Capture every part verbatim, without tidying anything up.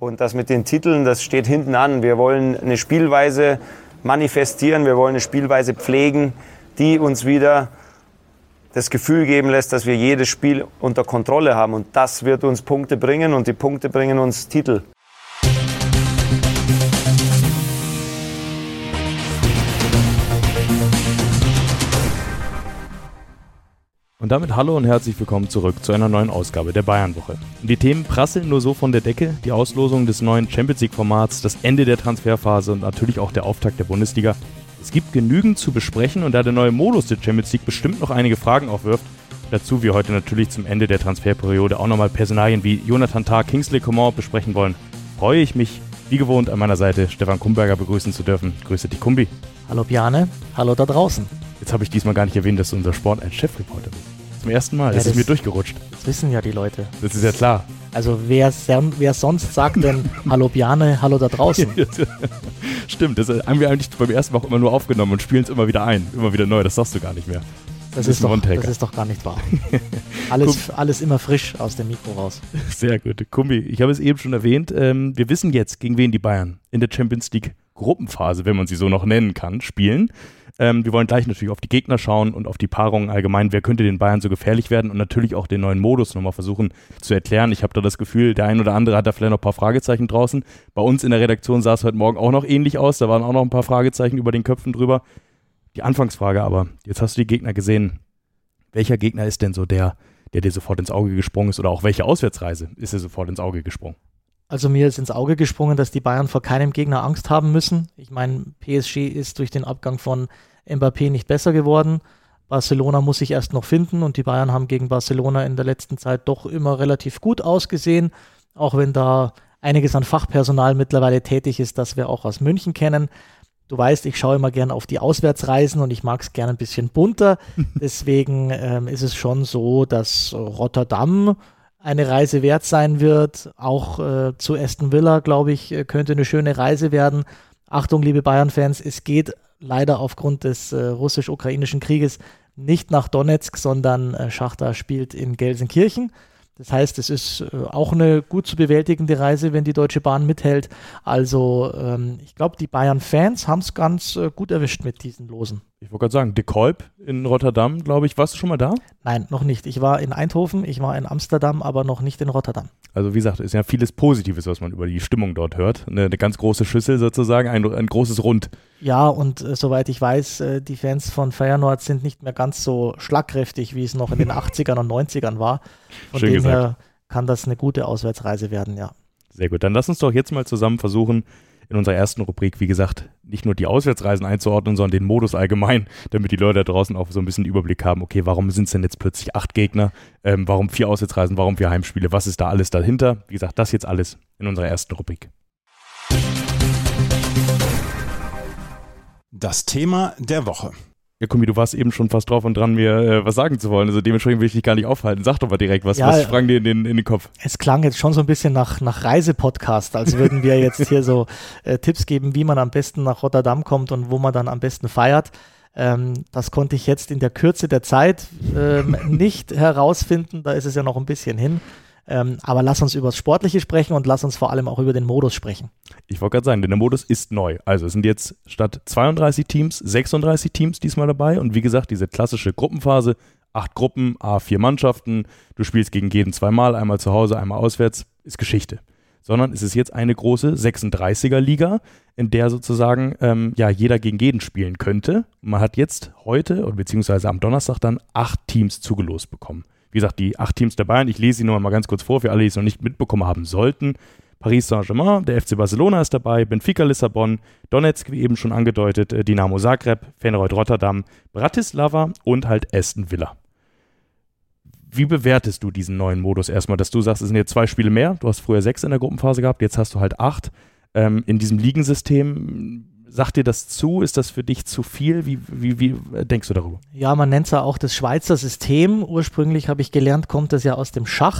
Und das mit den Titeln, das steht hinten an. Wir wollen eine Spielweise manifestieren, wir wollen eine Spielweise pflegen, die uns wieder das Gefühl geben lässt, dass wir jedes Spiel unter Kontrolle haben. Und das wird uns Punkte bringen und die Punkte bringen uns Titel. Und damit hallo und herzlich willkommen zurück zu einer neuen Ausgabe der Bayern-Woche. Die Themen prasseln nur so von der Decke, die Auslosung des neuen Champions-League-Formats, das Ende der Transferphase und natürlich auch der Auftakt der Bundesliga. Es gibt genügend zu besprechen und da der neue Modus der Champions League bestimmt noch einige Fragen aufwirft, dazu wir heute natürlich zum Ende der Transferperiode auch nochmal Personalien wie Jonathan Tah, Kingsley Coman besprechen wollen, freue ich mich, wie gewohnt an meiner Seite Stefan Kumberger begrüßen zu dürfen. Grüße dich, Kumbi. Hallo Bjarne, hallo da draußen. Jetzt habe ich diesmal gar nicht erwähnt, dass du unser Sport als Chefreporter bist. Zum ersten Mal, ja, das ist mir durchgerutscht. Das wissen ja die Leute. Das ist ja klar. Also wer, wer sonst sagt denn Hallo Bjarne, hallo da draußen? Stimmt, das haben wir eigentlich beim ersten Mal auch immer nur aufgenommen und spielen es immer wieder ein, immer wieder neu, das sagst du gar nicht mehr. Das, das, ist, doch, das ist doch gar nicht wahr. Alles, alles immer frisch aus dem Mikro raus. Sehr gut. Kumbi, ich habe es eben schon erwähnt, ähm, wir wissen jetzt, gegen wen die Bayern in der Champions League Gruppenphase, wenn man sie so noch nennen kann, spielen. Ähm, wir wollen gleich natürlich auf die Gegner schauen und auf die Paarungen allgemein. Wer könnte den Bayern so gefährlich werden? Und natürlich auch den neuen Modus nochmal versuchen zu erklären. Ich habe da das Gefühl, der ein oder andere hat da vielleicht noch ein paar Fragezeichen draußen. Bei uns in der Redaktion sah es heute Morgen auch noch ähnlich aus. Da waren auch noch ein paar Fragezeichen über den Köpfen drüber. Die Anfangsfrage aber, jetzt hast du die Gegner gesehen. Welcher Gegner ist denn so der, der dir sofort ins Auge gesprungen ist? Oder auch welche Auswärtsreise ist dir sofort ins Auge gesprungen? Also mir ist ins Auge gesprungen, dass die Bayern vor keinem Gegner Angst haben müssen. Ich meine, P S G ist durch den Abgang von Mbappé nicht besser geworden. Barcelona muss sich erst noch finden und die Bayern haben gegen Barcelona in der letzten Zeit doch immer relativ gut ausgesehen, auch wenn da einiges an Fachpersonal mittlerweile tätig ist, das wir auch aus München kennen. Du weißt, ich schaue immer gern auf die Auswärtsreisen und ich mag es gerne ein bisschen bunter. Deswegen ähm, ist es schon so, dass Rotterdam eine Reise wert sein wird. Auch äh, zu Aston Villa, glaube ich, könnte eine schöne Reise werden. Achtung, liebe Bayern-Fans, es geht leider aufgrund des äh, russisch-ukrainischen Krieges nicht nach Donetsk, sondern äh, Schachtar spielt in Gelsenkirchen. Das heißt, es ist äh, auch eine gut zu bewältigende Reise, wenn die Deutsche Bahn mithält. Also ähm, ich glaube, die Bayern-Fans haben es ganz äh, gut erwischt mit diesen Losen. Ich wollte gerade sagen, De Kolb in Rotterdam, glaube ich. Warst du schon mal da? Nein, noch nicht. Ich war in Eindhoven, ich war in Amsterdam, aber noch nicht in Rotterdam. Also wie gesagt, ist ja vieles Positives, was man über die Stimmung dort hört. Eine, eine ganz große Schüssel sozusagen, ein, ein großes Rund. Ja, und äh, soweit ich weiß, äh, die Fans von Feyenoord sind nicht mehr ganz so schlagkräftig, wie es noch in den achtzigern und neunzigern war. Von Schön dem gesagt. her kann das eine gute Auswärtsreise werden, ja. Sehr gut, dann lass uns doch jetzt mal zusammen versuchen, in unserer ersten Rubrik, wie gesagt, nicht nur die Auswärtsreisen einzuordnen, sondern den Modus allgemein, damit die Leute da draußen auch so ein bisschen Überblick haben, okay, warum sind es denn jetzt plötzlich acht Gegner, ähm, warum vier Auswärtsreisen, warum vier Heimspiele, was ist da alles dahinter? Wie gesagt, das jetzt alles in unserer ersten Rubrik. Das Thema der Woche. Ja, Kumbi, du warst eben schon fast drauf und dran, mir äh, was sagen zu wollen. Also dementsprechend will ich dich gar nicht aufhalten. Sag doch mal direkt, was, ja, was sprang dir in den, in den Kopf? Es klang jetzt schon so ein bisschen nach, nach Reisepodcast, als würden wir jetzt hier so äh, Tipps geben, wie man am besten nach Rotterdam kommt und wo man dann am besten feiert. Ähm, das konnte ich jetzt in der Kürze der Zeit ähm, nicht herausfinden. Da ist es ja noch ein bisschen hin. Ähm, aber lass uns über das Sportliche sprechen und lass uns vor allem auch über den Modus sprechen. Ich wollte gerade sagen, denn der Modus ist neu. Also es sind jetzt statt zweiunddreißig Teams sechsunddreißig Teams diesmal dabei und wie gesagt, diese klassische Gruppenphase, acht Gruppen, a vier Mannschaften, du spielst gegen jeden zweimal, einmal zu Hause, einmal auswärts, ist Geschichte. Sondern es ist jetzt eine große sechsunddreißiger-Liga, in der sozusagen ähm, ja, jeder gegen jeden spielen könnte. Man hat jetzt heute, oder beziehungsweise am Donnerstag dann, acht Teams zugelost bekommen. Wie gesagt, die acht Teams der Bayern, ich lese sie nur mal ganz kurz vor, für alle, die es noch nicht mitbekommen haben sollten. Paris Saint-Germain, der F C Barcelona ist dabei, Benfica Lissabon, Donetsk, wie eben schon angedeutet, Dinamo Zagreb, Feyenoord Rotterdam, Bratislava und halt Aston Villa. Wie bewertest du diesen neuen Modus erstmal, dass du sagst, es sind jetzt zwei Spiele mehr, du hast früher sechs in der Gruppenphase gehabt, jetzt hast du halt acht. Ähm, in diesem Ligensystem, sagt dir das zu? Ist das für dich zu viel? Wie, wie, wie denkst du darüber? Ja, man nennt es ja auch das Schweizer System. Ursprünglich habe ich gelernt, kommt das ja aus dem Schach.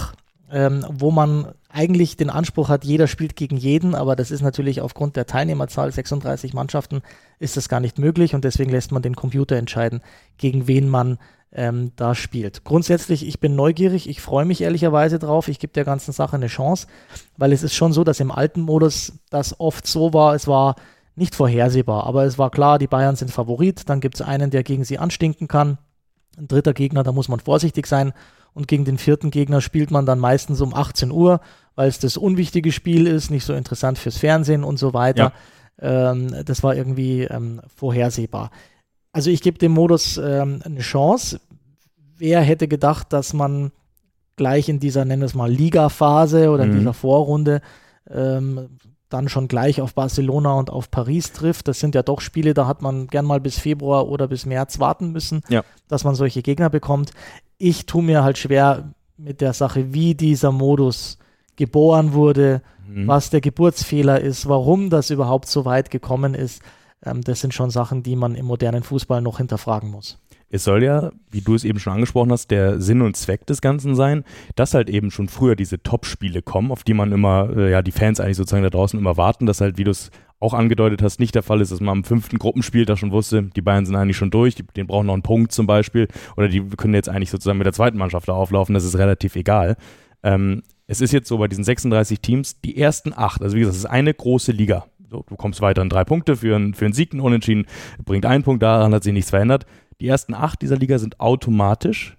ähm, wo man eigentlich den Anspruch hat, jeder spielt gegen jeden, aber das ist natürlich aufgrund der Teilnehmerzahl, sechsunddreißig Mannschaften, ist das gar nicht möglich und deswegen lässt man den Computer entscheiden, gegen wen man ähm, da spielt. Grundsätzlich, ich bin neugierig, ich freue mich ehrlicherweise drauf, ich gebe der ganzen Sache eine Chance, weil es ist schon so, dass im alten Modus das oft so war, es war nicht vorhersehbar, aber es war klar, die Bayern sind Favorit, dann gibt es einen, der gegen sie anstinken kann, ein dritter Gegner, da muss man vorsichtig sein und gegen den vierten Gegner spielt man dann meistens um achtzehn Uhr, weil es das unwichtige Spiel ist, nicht so interessant fürs Fernsehen und so weiter. Ja. Ähm, das war irgendwie ähm, vorhersehbar. Also ich gebe dem Modus ähm, eine Chance. Wer hätte gedacht, dass man gleich in dieser, nennen wir es mal, Liga-Phase oder in Mhm. dieser Vorrunde ähm, dann schon gleich auf Barcelona und auf Paris trifft. Das sind ja doch Spiele, da hat man gern mal bis Februar oder bis März warten müssen, Ja. dass man solche Gegner bekommt. Ich tue mir halt schwer mit der Sache, wie dieser Modus geboren wurde, Mhm. was der Geburtsfehler ist, warum das überhaupt so weit gekommen ist. Ähm, das sind schon Sachen, die man im modernen Fußball noch hinterfragen muss. Es soll ja, wie du es eben schon angesprochen hast, der Sinn und Zweck des Ganzen sein, dass halt eben schon früher diese Top-Spiele kommen, auf die man immer, äh, ja, die Fans eigentlich sozusagen da draußen immer warten, dass halt, wie du es auch angedeutet hast, nicht der Fall ist, dass man am fünften Gruppenspiel da schon wusste, die Bayern sind eigentlich schon durch, die, denen brauchen noch einen Punkt zum Beispiel, oder die können jetzt eigentlich sozusagen mit der zweiten Mannschaft da auflaufen, das ist relativ egal. Ähm, es ist jetzt so bei diesen sechsunddreißig Teams, die ersten acht, also wie gesagt, es ist eine große Liga. So, du kommst weiter in drei Punkte für, ein, für einen Sieg, einen Unentschieden, bringt einen Punkt, daran hat sich nichts verändert. Die ersten acht dieser Liga sind automatisch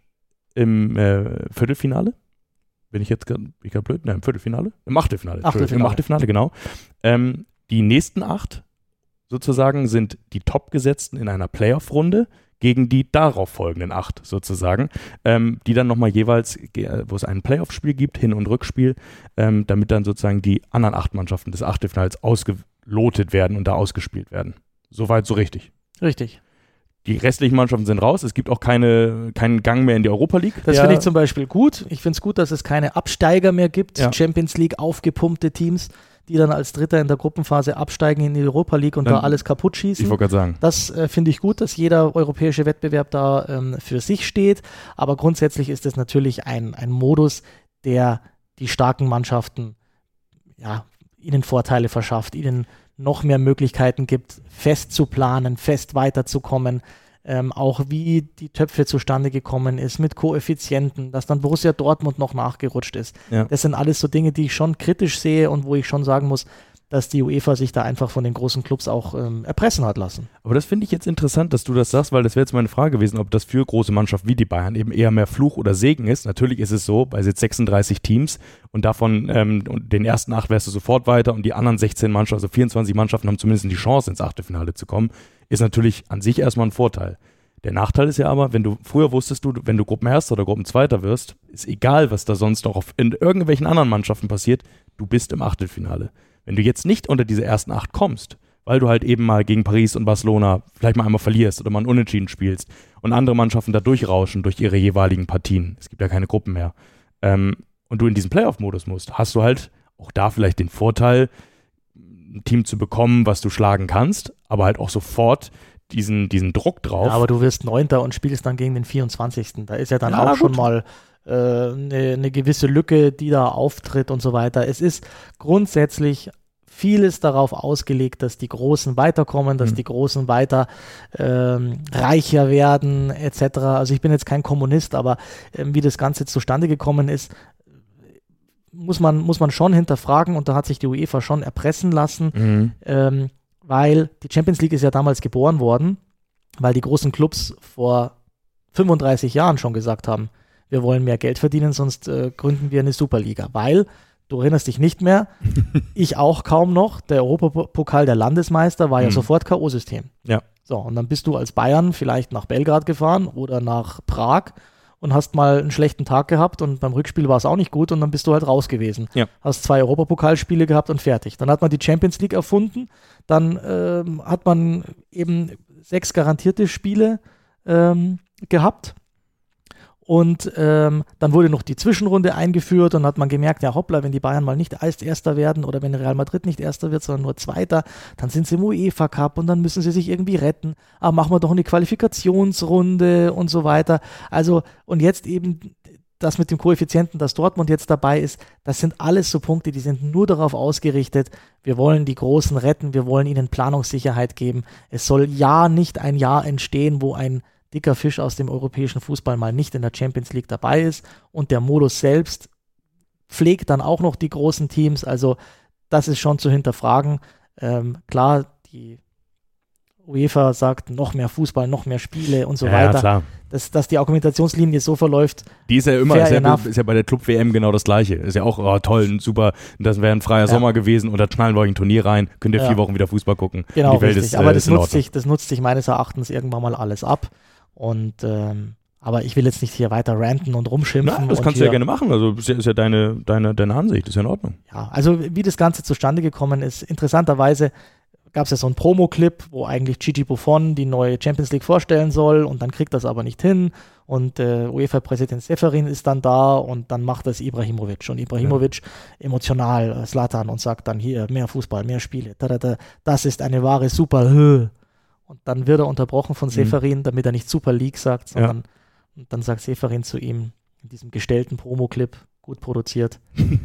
im äh, Viertelfinale. Bin ich jetzt gerade blöd? Nein, im Viertelfinale? Im Achtelfinale. Achtelfinale. Im Achtelfinale, genau. Ähm, die nächsten acht sozusagen sind die Topgesetzten in einer Playoff-Runde gegen die darauf folgenden acht sozusagen, ähm, die dann nochmal jeweils, wo es ein Playoff-Spiel gibt, Hin- und Rückspiel, ähm, damit dann sozusagen die anderen acht Mannschaften des Achtelfinals ausgelotet werden und da ausgespielt werden. Soweit so richtig. Richtig. Die restlichen Mannschaften sind raus. Es gibt auch keine, keinen Gang mehr in die Europa League. Das finde ich zum Beispiel gut. Ich finde es gut, dass es keine Absteiger mehr gibt. Ja. Champions League aufgepumpte Teams, die dann als Dritter in der Gruppenphase absteigen in die Europa League und Dann- da alles kaputt schießen. Ich wollte gerade sagen. Das äh, finde ich gut, dass jeder europäische Wettbewerb da ähm, für sich steht. Aber grundsätzlich ist es natürlich ein, ein Modus, der die starken Mannschaften, ja, ihnen Vorteile verschafft, ihnen noch mehr Möglichkeiten gibt, fest zu planen, fest weiterzukommen. Ähm, auch wie die Töpfe zustande gekommen ist mit Koeffizienten, dass dann Borussia Dortmund noch nachgerutscht ist. Ja. Das sind alles so Dinge, die ich schon kritisch sehe und wo ich schon sagen muss, dass die UEFA sich da einfach von den großen Clubs auch ähm, erpressen hat lassen. Aber das finde ich jetzt interessant, dass du das sagst, weil das wäre jetzt meine Frage gewesen, ob das für große Mannschaften wie die Bayern eben eher mehr Fluch oder Segen ist. Natürlich ist es so, bei jetzt sechsunddreißig Teams und davon ähm, und den ersten acht wärst du sofort weiter und die anderen sechzehn Mannschaften, also vierundzwanzig Mannschaften haben zumindest die Chance, ins Achtelfinale zu kommen, ist natürlich an sich erstmal ein Vorteil. Der Nachteil ist ja aber, wenn du, früher wusstest du, wenn du Gruppenerster oder Gruppenzweiter wirst, ist egal, was da sonst noch auf, in irgendwelchen anderen Mannschaften passiert, du bist im Achtelfinale. Wenn du jetzt nicht unter diese ersten acht kommst, weil du halt eben mal gegen Paris und Barcelona vielleicht mal einmal verlierst oder mal einen Unentschieden spielst und andere Mannschaften da durchrauschen durch ihre jeweiligen Partien, es gibt ja keine Gruppen mehr, ähm, und du in diesen Playoff-Modus musst, hast du halt auch da vielleicht den Vorteil, ein Team zu bekommen, was du schlagen kannst, aber halt auch sofort diesen, diesen Druck drauf. Ja, aber du wirst Neunter und spielst dann gegen den vierundzwanzigsten Da ist ja dann Ja, auch gut. schon mal eine äh, ne, ne gewisse Lücke, die da auftritt und so weiter. Es ist grundsätzlich vieles darauf ausgelegt, dass die Großen weiterkommen, dass Mhm. die Großen weiter ähm, reicher werden, et cetera. Also ich bin jetzt kein Kommunist, aber ähm, wie das Ganze zustande gekommen ist, muss man, muss man schon hinterfragen und da hat sich die UEFA schon erpressen lassen, Mhm. ähm, weil die Champions League ist ja damals geboren worden, weil die großen Clubs vor fünfunddreißig Jahren schon gesagt haben, wir wollen mehr Geld verdienen, sonst äh, gründen wir eine Superliga, weil, du erinnerst dich nicht mehr, ich auch kaum noch, der Europapokal der Landesmeister war ja Mhm. sofort K O-System. Ja. So, und dann bist du als Bayern vielleicht nach Belgrad gefahren oder nach Prag und hast mal einen schlechten Tag gehabt und beim Rückspiel war es auch nicht gut und dann bist du halt raus gewesen. Ja. Hast zwei Europapokalspiele gehabt und fertig. Dann hat man die Champions League erfunden, dann ähm, hat man eben sechs garantierte Spiele ähm, gehabt und ähm, dann wurde noch die Zwischenrunde eingeführt und hat man gemerkt, ja hoppla, wenn die Bayern mal nicht als Erster werden oder wenn Real Madrid nicht Erster wird, sondern nur Zweiter, dann sind sie im UEFA Cup und dann müssen sie sich irgendwie retten. Aber machen wir doch eine Qualifikationsrunde und so weiter. Also und jetzt eben das mit dem Koeffizienten, dass Dortmund jetzt dabei ist, das sind alles so Punkte, die sind nur darauf ausgerichtet, wir wollen die Großen retten, wir wollen ihnen Planungssicherheit geben. Es soll ja nicht ein Jahr entstehen, wo ein dicker Fisch aus dem europäischen Fußball mal nicht in der Champions League dabei ist und der Modus selbst pflegt dann auch noch die großen Teams, also das ist schon zu hinterfragen. Ähm, klar, die UEFA sagt, noch mehr Fußball, noch mehr Spiele und so ja, weiter. Ja, klar. Dass, dass die Argumentationslinie so verläuft. Die ist ja immer, ist ja, ist ja bei der Club-W M genau das Gleiche. Ist ja auch oh, toll, super, das wäre ein freier ja. Sommer gewesen und da knallen wir euch ein Turnier rein, könnt ihr ja. vier Wochen wieder Fußball gucken. Genau, die Welt richtig. Ist, aber äh, das, ist nutzt sich, das nutzt sich meines Erachtens irgendwann mal alles ab. Und ähm, aber ich will jetzt nicht hier weiter ranten und rumschimpfen. Nein, das und kannst du ja gerne machen. Also ist ja, ist ja deine, deine, deine Ansicht, ist ja in Ordnung. Ja, also wie das Ganze zustande gekommen ist, interessanterweise gab es ja so einen Promo-Clip, wo eigentlich Gigi Buffon die neue Champions League vorstellen soll und dann kriegt das aber nicht hin und äh, UEFA-Präsident Seferin ist dann da und dann macht das Ibrahimovic und Ibrahimovic ja. emotional Zlatan und sagt dann hier mehr Fußball, mehr Spiele, da, da, da, das ist eine wahre Super und dann wird er unterbrochen von Seferin, mhm. damit er nicht Super League sagt, sondern ja. und dann sagt Seferin zu ihm in diesem gestellten Promo-Clip, gut produziert,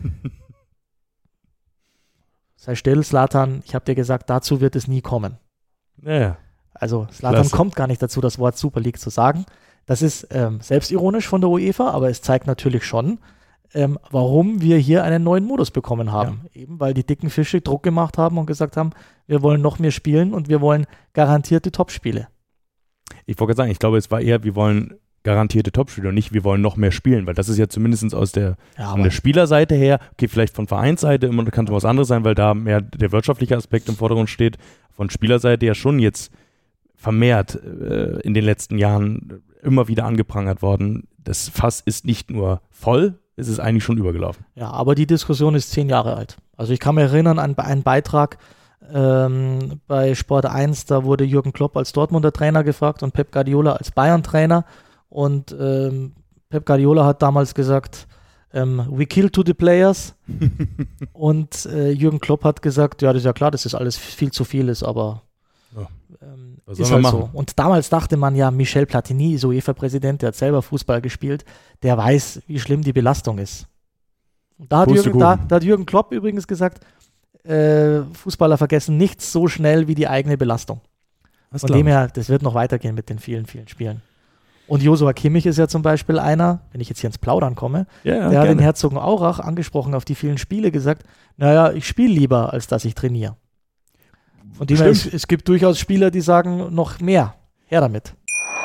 sei still, Zlatan, ich habe dir gesagt, dazu wird es nie kommen. Ja. Also Zlatan kommt gar nicht dazu, das Wort Super League zu sagen. Das ist ähm, selbstironisch von der UEFA, aber es zeigt natürlich schon, ähm, warum wir hier einen neuen Modus bekommen haben. Ja. Eben weil die dicken Fische Druck gemacht haben und gesagt haben, wir wollen noch mehr spielen und wir wollen garantierte Topspiele. Ich wollte sagen, ich glaube, es war eher, wir wollen garantierte Topspiele und nicht, wir wollen noch mehr spielen, weil das ist ja zumindest aus der, ja, von der Spielerseite her, okay, vielleicht von Vereinsseite immer kann es was anderes sein, weil da mehr der wirtschaftliche Aspekt im Vordergrund steht, von Spielerseite ja schon jetzt vermehrt äh, in den letzten Jahren immer wieder angeprangert worden. Das Fass ist nicht nur voll, es ist eigentlich schon übergelaufen. Ja, aber die Diskussion ist zehn Jahre alt. Also ich kann mich erinnern an einen Beitrag ähm, bei Sport eins, da wurde Jürgen Klopp als Dortmunder Trainer gefragt und Pep Guardiola als Bayern-Trainer. Und ähm, Pep Guardiola hat damals gesagt, ähm, we kill to the players. Und äh, Jürgen Klopp hat gesagt, ja, das ist ja klar, dass das alles viel zu viel ist, aber ja. ähm, ist halt so. Und damals dachte man ja, Michel Platini ist UEFA-Präsident, der hat selber Fußball gespielt, der weiß, wie schlimm die Belastung ist. Und da hat, Jürgen, da, da hat Jürgen Klopp übrigens gesagt, äh, Fußballer vergessen nichts so schnell wie die eigene Belastung. Das Von dem her, das wird noch weitergehen mit den vielen, vielen Spielen. Und Joshua Kimmich ist ja zum Beispiel einer, wenn ich jetzt hier ins Plaudern komme, ja, ja, der hat in Herzogenaurach angesprochen auf die vielen Spiele gesagt, naja, ich spiele lieber, als dass ich trainiere. Von dem her, es, es gibt durchaus Spieler, die sagen, noch mehr, her damit.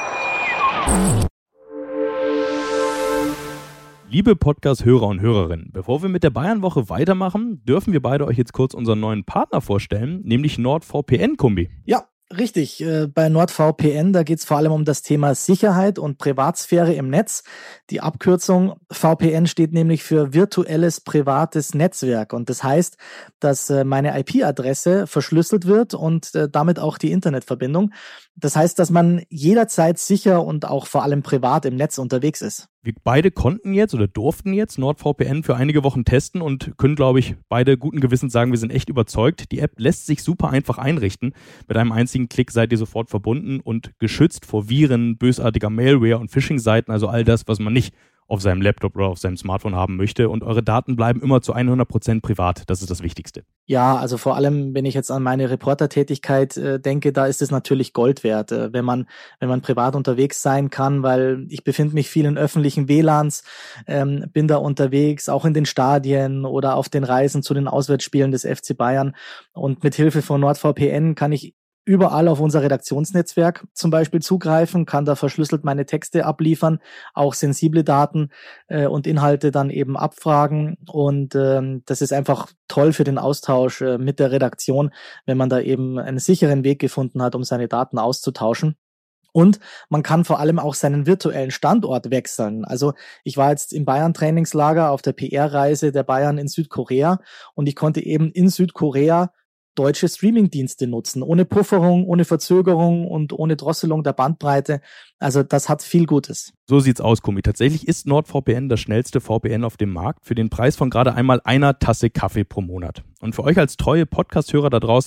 Liebe Podcast-Hörer und Hörerinnen, bevor wir mit der Bayern-Woche weitermachen, dürfen wir beide euch jetzt kurz unseren neuen Partner vorstellen, nämlich NordVPN-Kombi. Ja. Richtig, äh, bei NordVPN, da geht es vor allem um das Thema Sicherheit und Privatsphäre im Netz. Die Abkürzung V P N steht nämlich für virtuelles privates Netzwerk und das heißt, dass äh, meine I P-Adresse verschlüsselt wird und äh, damit auch die Internetverbindung. Das heißt, dass man jederzeit sicher und auch vor allem privat im Netz unterwegs ist. Wir beide konnten jetzt oder durften jetzt NordVPN für einige Wochen testen und können, glaube ich, beide guten Gewissens sagen, wir sind echt überzeugt. Die App lässt sich super einfach einrichten. Mit einem einzigen Klick seid ihr sofort verbunden und geschützt vor Viren, bösartiger Malware und Phishing-Seiten, also all das, was man nicht auf seinem Laptop oder auf seinem Smartphone haben möchte. Und eure Daten bleiben immer zu hundert Prozent privat. Das ist das Wichtigste. Ja, also vor allem, wenn ich jetzt an meine Reportertätigkeit äh, denke, da ist es natürlich Gold wert, äh, wenn man wenn man privat unterwegs sein kann, weil ich befinde mich viel in öffentlichen W L A Ns, ähm, bin da unterwegs, auch in den Stadien oder auf den Reisen zu den Auswärtsspielen des F C Bayern. Und mit Hilfe von NordVPN kann ich überall auf unser Redaktionsnetzwerk zum Beispiel zugreifen, kann da verschlüsselt meine Texte abliefern, auch sensible Daten äh, und Inhalte dann eben abfragen und ähm, das ist einfach toll für den Austausch äh, mit der Redaktion, wenn man da eben einen sicheren Weg gefunden hat, um seine Daten auszutauschen. Und man kann vor allem auch seinen virtuellen Standort wechseln. Also ich war jetzt im Bayern-Trainingslager auf der P R-Reise der Bayern in Südkorea und ich konnte eben in Südkorea deutsche Streamingdienste nutzen, ohne Pufferung, ohne Verzögerung und ohne Drosselung der Bandbreite. Also das hat viel Gutes. So sieht's aus, Kumi. Tatsächlich ist NordVPN das schnellste V P N auf dem Markt für den Preis von gerade einmal einer Tasse Kaffee pro Monat. Und für euch als treue Podcast-Hörer da draußen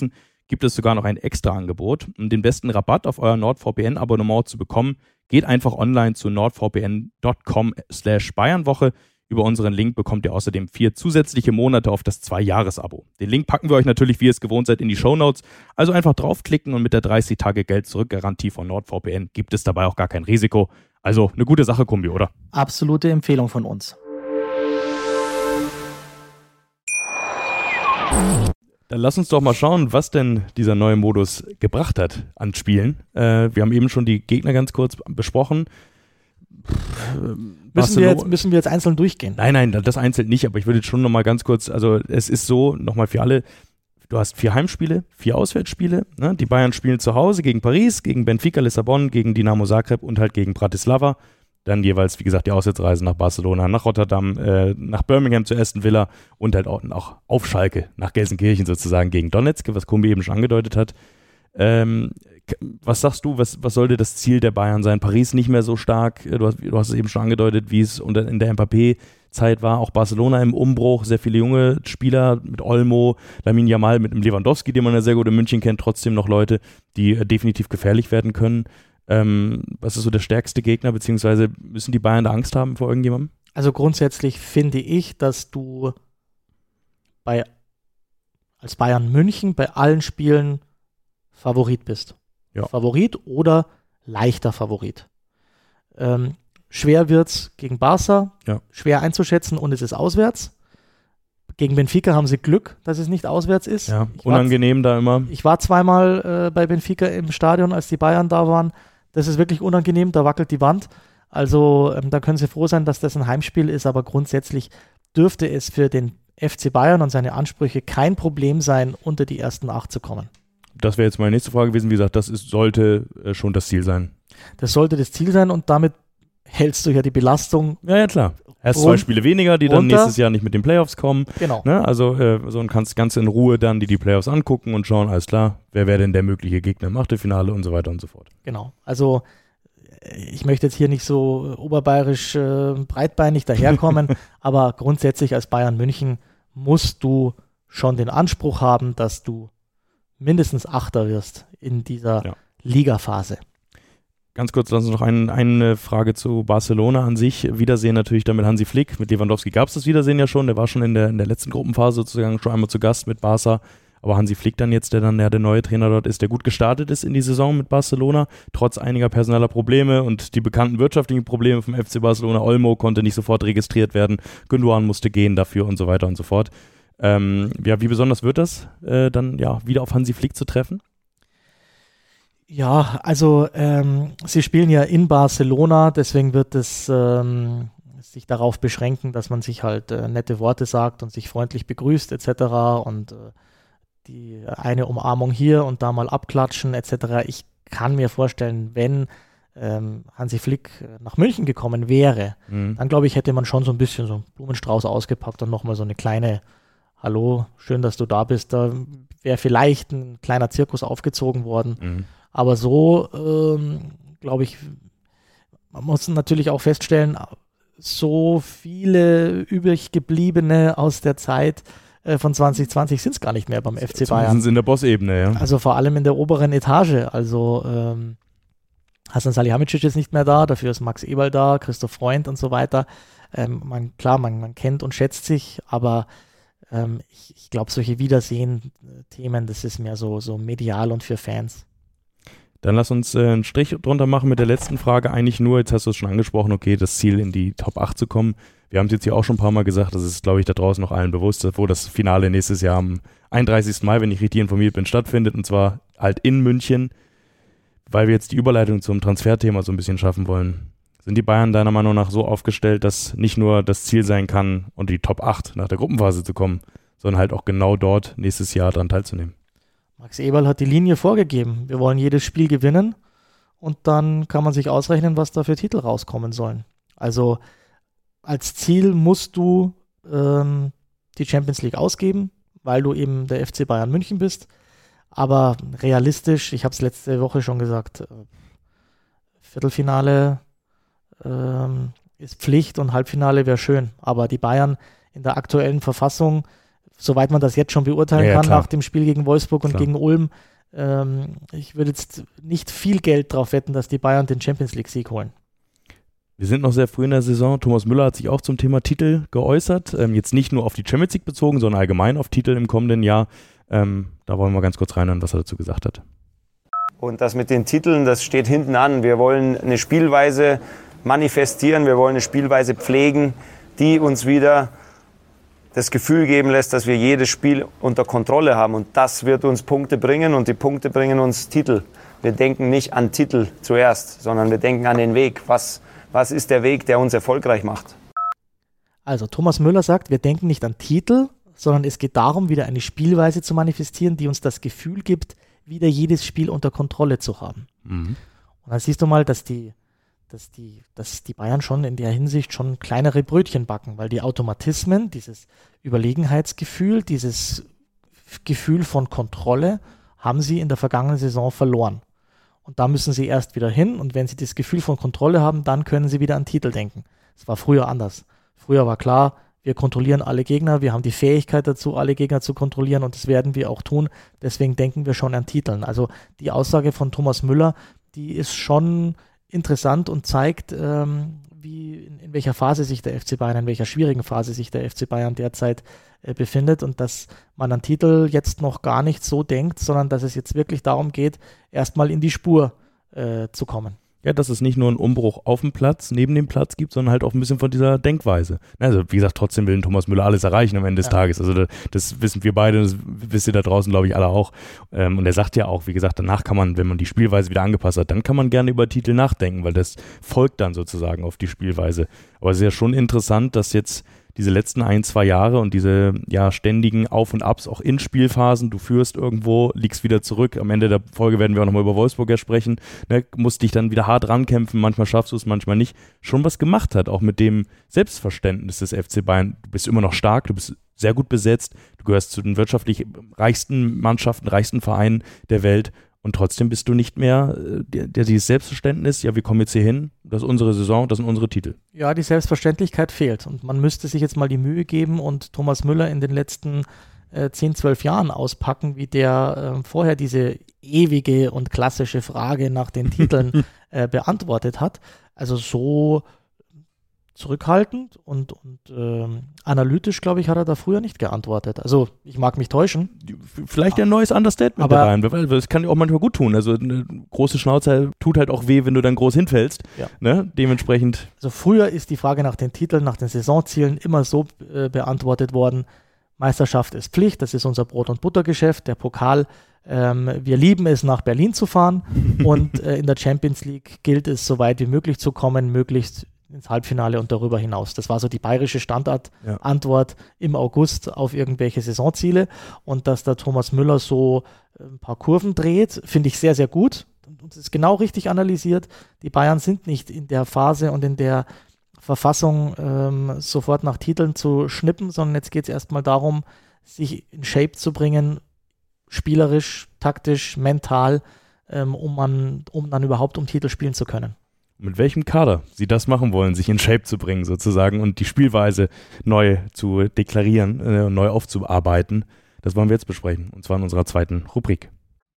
gibt es sogar noch ein extra Angebot. Um den besten Rabatt auf euer NordVPN-Abonnement zu bekommen, geht einfach online zu nordvpn.com slash Bayernwoche. Über unseren Link bekommt ihr außerdem vier zusätzliche Monate auf das zwei-Jahres-Abo. Den Link packen wir euch natürlich, wie ihr es gewohnt seid, in die Shownotes. Also einfach draufklicken und mit der dreißig Tage Geld-Zurück-Garantie von NordVPN gibt es dabei auch gar kein Risiko. Also eine gute Sache, Kumbi, oder? Absolute Empfehlung von uns. Dann lass uns doch mal schauen, was denn dieser neue Modus gebracht hat an Spielen. Äh, wir haben eben schon die Gegner ganz kurz besprochen. Müssen wir, jetzt, müssen wir jetzt einzeln durchgehen? Nein, nein, das einzeln nicht, aber ich würde jetzt schon nochmal ganz kurz, also es ist so, nochmal für alle, du hast vier Heimspiele, vier Auswärtsspiele, ne? Die Bayern spielen zu Hause gegen Paris, gegen Benfica Lissabon, gegen Dinamo Zagreb und halt gegen Bratislava. Dann jeweils, wie gesagt, die Auswärtsreisen nach Barcelona, nach Rotterdam, äh, nach Birmingham zu Aston Villa und halt auch, auch auf Schalke, nach Gelsenkirchen sozusagen gegen Donetsk, was Kumbi eben schon angedeutet hat. Ähm, was sagst du, was, was sollte das Ziel der Bayern sein? Paris nicht mehr so stark, du hast, du hast es eben schon angedeutet, wie es unter, in der Mbappé-Zeit war, auch Barcelona im Umbruch, sehr viele junge Spieler mit Olmo, Lamine Yamal, mit dem Lewandowski, den man ja sehr gut in München kennt, trotzdem noch Leute, die äh, definitiv gefährlich werden können. Ähm, was ist so der stärkste Gegner, beziehungsweise müssen die Bayern da Angst haben vor irgendjemandem? Also grundsätzlich finde ich, dass du bei, als Bayern München bei allen Spielen Favorit bist. Ja. Favorit oder leichter Favorit. Ähm, schwer wird's gegen Barca, ja. Schwer einzuschätzen und es ist auswärts. Gegen Benfica haben sie Glück, dass es nicht auswärts ist. Ja, unangenehm war, da immer. Ich war zweimal äh, bei Benfica im Stadion, als die Bayern da waren. Das ist wirklich unangenehm, da wackelt die Wand. Also ähm, da können sie froh sein, dass das ein Heimspiel ist, aber grundsätzlich dürfte es für den F C Bayern und seine Ansprüche kein Problem sein, unter die ersten acht zu kommen. Das wäre jetzt meine nächste Frage gewesen. Wie gesagt, das ist, sollte äh, schon das Ziel sein. Das sollte das Ziel sein und damit hältst du ja die Belastung. Ja, ja, klar. Erst zwei Spiele weniger, die dann runter. nächstes Jahr nicht mit den Playoffs kommen. Genau. Ne? Also äh, so und kannst ganz in Ruhe dann die, die Playoffs angucken und schauen, alles klar, wer wäre denn der mögliche Gegner im Achtelfinale und so weiter und so fort. Genau. Also ich möchte jetzt hier nicht so oberbayerisch äh, breitbeinig daherkommen, aber grundsätzlich als Bayern München musst du schon den Anspruch haben, dass du mindestens Achter wirst in dieser ja. Ligaphase. Ganz kurz, lass uns noch ein, eine Frage zu Barcelona an sich. Wiedersehen natürlich dann mit Hansi Flick. Mit Lewandowski gab es das Wiedersehen ja schon. Der war schon in der, in der letzten Gruppenphase sozusagen schon einmal zu Gast mit Barca. Aber Hansi Flick dann jetzt, der dann ja der neue Trainer dort ist, der gut gestartet ist in die Saison mit Barcelona, trotz einiger personeller Probleme und die bekannten wirtschaftlichen Probleme vom F C Barcelona. Olmo konnte nicht sofort registriert werden, Gündogan musste gehen dafür und so weiter und so fort. Ähm, ja, wie besonders wird das, äh, dann ja wieder auf Hansi Flick zu treffen? Ja, also ähm, sie spielen ja in Barcelona, deswegen wird es ähm, sich darauf beschränken, dass man sich halt äh, nette Worte sagt und sich freundlich begrüßt et cetera und äh, die eine Umarmung hier und da mal abklatschen et cetera. Ich kann mir vorstellen, wenn ähm, Hansi Flick nach München gekommen wäre, mhm. dann glaube ich, hätte man schon so ein bisschen so einen Blumenstrauß ausgepackt und nochmal so eine kleine Hallo, schön, dass du da bist. Da wäre vielleicht ein kleiner Zirkus aufgezogen worden. Mhm. Aber so, ähm, glaube ich, man muss natürlich auch feststellen, so viele übrig gebliebene aus der Zeit äh, von zwanzig zwanzig sind es gar nicht mehr beim F C Bayern. Sind in der Bossebene, ja. Also vor allem in der oberen Etage. Also ähm, Hasan Salihamidzic ist nicht mehr da, dafür ist Max Eberl da, Christoph Freund und so weiter. Ähm, man, klar, man, man kennt und schätzt sich, aber ähm, ich, ich glaube, solche Wiedersehen-Themen, das ist mehr so, so medial und für Fans. Dann lass uns äh, einen Strich drunter machen mit der letzten Frage. Eigentlich nur, jetzt hast du es schon angesprochen, okay, das Ziel in die Top acht zu kommen. Wir haben es jetzt hier auch schon ein paar Mal gesagt, das ist, glaube ich, da draußen noch allen bewusst, wo das Finale nächstes Jahr am einunddreißigsten Mai, wenn ich richtig informiert bin, stattfindet. Und zwar halt in München, weil wir jetzt die Überleitung zum Transferthema so ein bisschen schaffen wollen. Sind die Bayern deiner Meinung nach so aufgestellt, dass nicht nur das Ziel sein kann, unter die Top acht nach der Gruppenphase zu kommen, sondern halt auch genau dort nächstes Jahr daran teilzunehmen? Max Eberl hat die Linie vorgegeben. Wir wollen jedes Spiel gewinnen und dann kann man sich ausrechnen, was da für Titel rauskommen sollen. Also als Ziel musst du ähm, die Champions League ausgeben, weil du eben der F C Bayern München bist. Aber realistisch, ich habe es letzte Woche schon gesagt, äh, Viertelfinale ähm, ist Pflicht und Halbfinale wäre schön. Aber die Bayern in der aktuellen Verfassung soweit man das jetzt schon beurteilen ja, ja, kann, klar. nach dem Spiel gegen Wolfsburg und Klar. gegen Ulm. Ähm, ich würde jetzt nicht viel Geld drauf wetten, dass die Bayern den Champions-League-Sieg holen. Wir sind noch sehr früh in der Saison. Thomas Müller hat sich auch zum Thema Titel geäußert. Ähm, jetzt nicht nur auf die Champions League bezogen, sondern allgemein auf Titel im kommenden Jahr. Ähm, da wollen wir ganz kurz reinhören, was er dazu gesagt hat. Und das mit den Titeln, das steht hinten an. Wir wollen eine Spielweise manifestieren, wir wollen eine Spielweise pflegen, die uns wieder das Gefühl geben lässt, dass wir jedes Spiel unter Kontrolle haben. Und das wird uns Punkte bringen und die Punkte bringen uns Titel. Wir denken nicht an Titel zuerst, sondern wir denken an den Weg. Was, was ist der Weg, der uns erfolgreich macht? Also Thomas Müller sagt, wir denken nicht an Titel, sondern es geht darum, wieder eine Spielweise zu manifestieren, die uns das Gefühl gibt, wieder jedes Spiel unter Kontrolle zu haben. Mhm. Und dann siehst du mal, dass die, dass die, dass die Bayern schon in der Hinsicht schon kleinere Brötchen backen, weil die Automatismen, dieses Überlegenheitsgefühl, dieses Gefühl von Kontrolle, haben sie in der vergangenen Saison verloren. Und da müssen sie erst wieder hin und wenn sie das Gefühl von Kontrolle haben, dann können sie wieder an Titel denken. Es war früher anders. Früher war klar, wir kontrollieren alle Gegner, wir haben die Fähigkeit dazu, alle Gegner zu kontrollieren und das werden wir auch tun. Deswegen denken wir schon an Titeln. Also die Aussage von Thomas Müller, die ist schon interessant und zeigt, ähm, wie, in, in welcher Phase sich der F C Bayern, in welcher schwierigen Phase sich der F C Bayern derzeit äh, befindet und dass man an Titel jetzt noch gar nicht so denkt, sondern dass es jetzt wirklich darum geht, erstmal in die Spur äh, zu kommen. Ja, dass es nicht nur einen Umbruch auf dem Platz, neben dem Platz gibt, sondern halt auch ein bisschen von dieser Denkweise. Also wie gesagt, trotzdem will Thomas Müller alles erreichen am Ende des Ja. Tages. Also das, das wissen wir beide, das wisst ihr da draußen, glaube ich, alle auch. Ähm, und er sagt ja auch, wie gesagt, danach kann man, wenn man die Spielweise wieder angepasst hat, dann kann man gerne über Titel nachdenken, weil das folgt dann sozusagen auf die Spielweise. Aber es ist ja schon interessant, dass jetzt diese letzten ein, zwei Jahre und diese ja ständigen Auf- und Abs auch in Spielphasen, du führst irgendwo, liegst wieder zurück, am Ende der Folge werden wir auch nochmal über Wolfsburg sprechen, ne, musst dich dann wieder hart rankämpfen, manchmal schaffst du es, manchmal nicht, schon was gemacht hat, auch mit dem Selbstverständnis des F C Bayern. Du bist immer noch stark, du bist sehr gut besetzt, du gehörst zu den wirtschaftlich reichsten Mannschaften, reichsten Vereinen der Welt. Und trotzdem bist du nicht mehr äh, der, der dieses Selbstverständnis, ja, wir kommen jetzt hier hin, das ist unsere Saison, das sind unsere Titel. Ja, die Selbstverständlichkeit fehlt und man müsste sich jetzt mal die Mühe geben und Thomas Müller in den letzten äh, zehn, zwölf Jahren auspacken, wie der äh, vorher diese ewige und klassische Frage nach den Titeln äh, beantwortet hat. Also so zurückhaltend und, und ähm, analytisch, glaube ich, hat er da früher nicht geantwortet. Also ich mag mich täuschen. Vielleicht ein neues Understatement Aber- da rein, weil das kann ja auch manchmal gut tun. Also eine große Schnauze tut halt auch weh, wenn du dann groß hinfällst. Ja. Ne? Dementsprechend, Also früher ist die Frage nach den Titeln, nach den Saisonzielen immer so äh, beantwortet worden, Meisterschaft ist Pflicht, das ist unser Brot- und Buttergeschäft, der Pokal, ähm, wir lieben es, nach Berlin zu fahren und äh, in der Champions League gilt es, so weit wie möglich zu kommen, möglichst ins Halbfinale und darüber hinaus. Das war so die bayerische Standardantwort Ja. im August auf irgendwelche Saisonziele und dass der Thomas Müller so ein paar Kurven dreht, finde ich sehr, sehr gut. Und es ist genau richtig analysiert. Die Bayern sind nicht in der Phase und in der Verfassung, ähm, sofort nach Titeln zu schnippen, sondern jetzt geht es erstmal darum, sich in Shape zu bringen, spielerisch, taktisch, mental, ähm, um, man, um dann überhaupt um Titel spielen zu können. mit welchem Kader sie das machen wollen, sich in Shape zu bringen sozusagen und die Spielweise neu zu deklarieren, äh, neu aufzuarbeiten, das wollen wir jetzt besprechen. Und zwar in unserer zweiten Rubrik.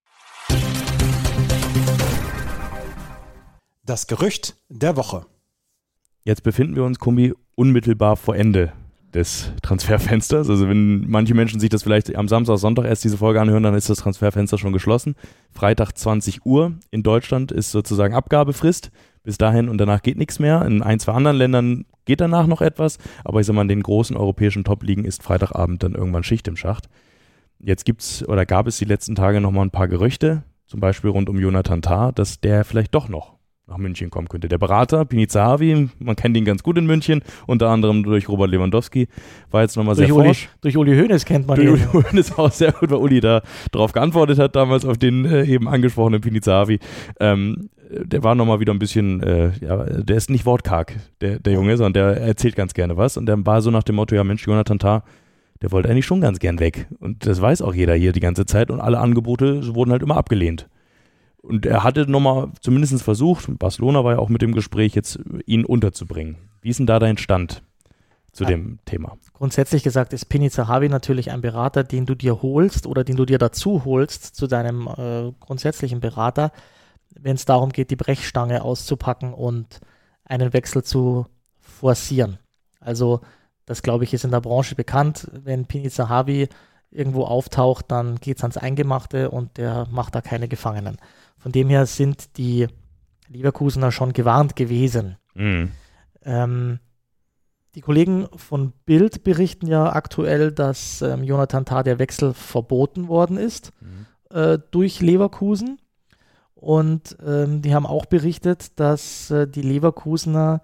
Das Gerücht der Woche. Jetzt befinden wir uns, Kumbi, unmittelbar vor Ende des Transferfensters. Also wenn manche Menschen sich das vielleicht am Samstag, Sonntag erst diese Folge anhören, dann ist das Transferfenster schon geschlossen. Freitag zwanzig Uhr in Deutschland ist sozusagen Abgabefrist. Bis dahin und danach geht nichts mehr. In ein, zwei anderen Ländern geht danach noch etwas. Aber ich sag mal, in den großen europäischen Top-Ligen ist Freitagabend dann irgendwann Schicht im Schacht. Jetzt gibt's oder gab es die letzten Tage noch mal ein paar Gerüchte, zum Beispiel rund um Jonathan Tah, dass der vielleicht doch noch nach München kommen könnte. Der Berater, Pini Zahavi, man kennt ihn ganz gut in München, unter anderem durch Robert Lewandowski, war jetzt nochmal sehr Durch Uli, forsch. durch Uli Hoeneß kennt man Durch ihn. Uli Hoeneß auch sehr gut, weil Uli da drauf geantwortet hat, damals auf den äh, eben angesprochenen Pini Zahavi. Ähm, der war nochmal wieder ein bisschen, äh, ja, der ist nicht wortkarg, der, der Junge, sondern der erzählt ganz gerne was. Und der war so nach dem Motto, ja Mensch, Jonathan Tah, der wollte eigentlich schon ganz gern weg. Und das weiß auch jeder hier die ganze Zeit. Und alle Angebote wurden halt immer abgelehnt. Und er hatte nochmal zumindest versucht, Barcelona war ja auch mit dem Gespräch, jetzt ihn unterzubringen. Wie ist denn da dein Stand zu ja. dem Thema. Grundsätzlich gesagt ist Pini Zahavi natürlich ein Berater, den du dir holst oder den du dir dazu holst zu deinem äh, grundsätzlichen Berater, wenn es darum geht, die Brechstange auszupacken und einen Wechsel zu forcieren. Also das, glaube ich, ist in der Branche bekannt. Wenn Pini Zahavi irgendwo auftaucht, dann geht es ans Eingemachte und der macht da keine Gefangenen. Von dem her sind die Leverkusener schon gewarnt gewesen. Mhm. Ähm, die Kollegen von Bild berichten ja aktuell, dass ähm, Jonathan Tah der Wechsel verboten worden ist mhm. äh, durch Leverkusen. Und ähm, die haben auch berichtet, dass äh, die Leverkusener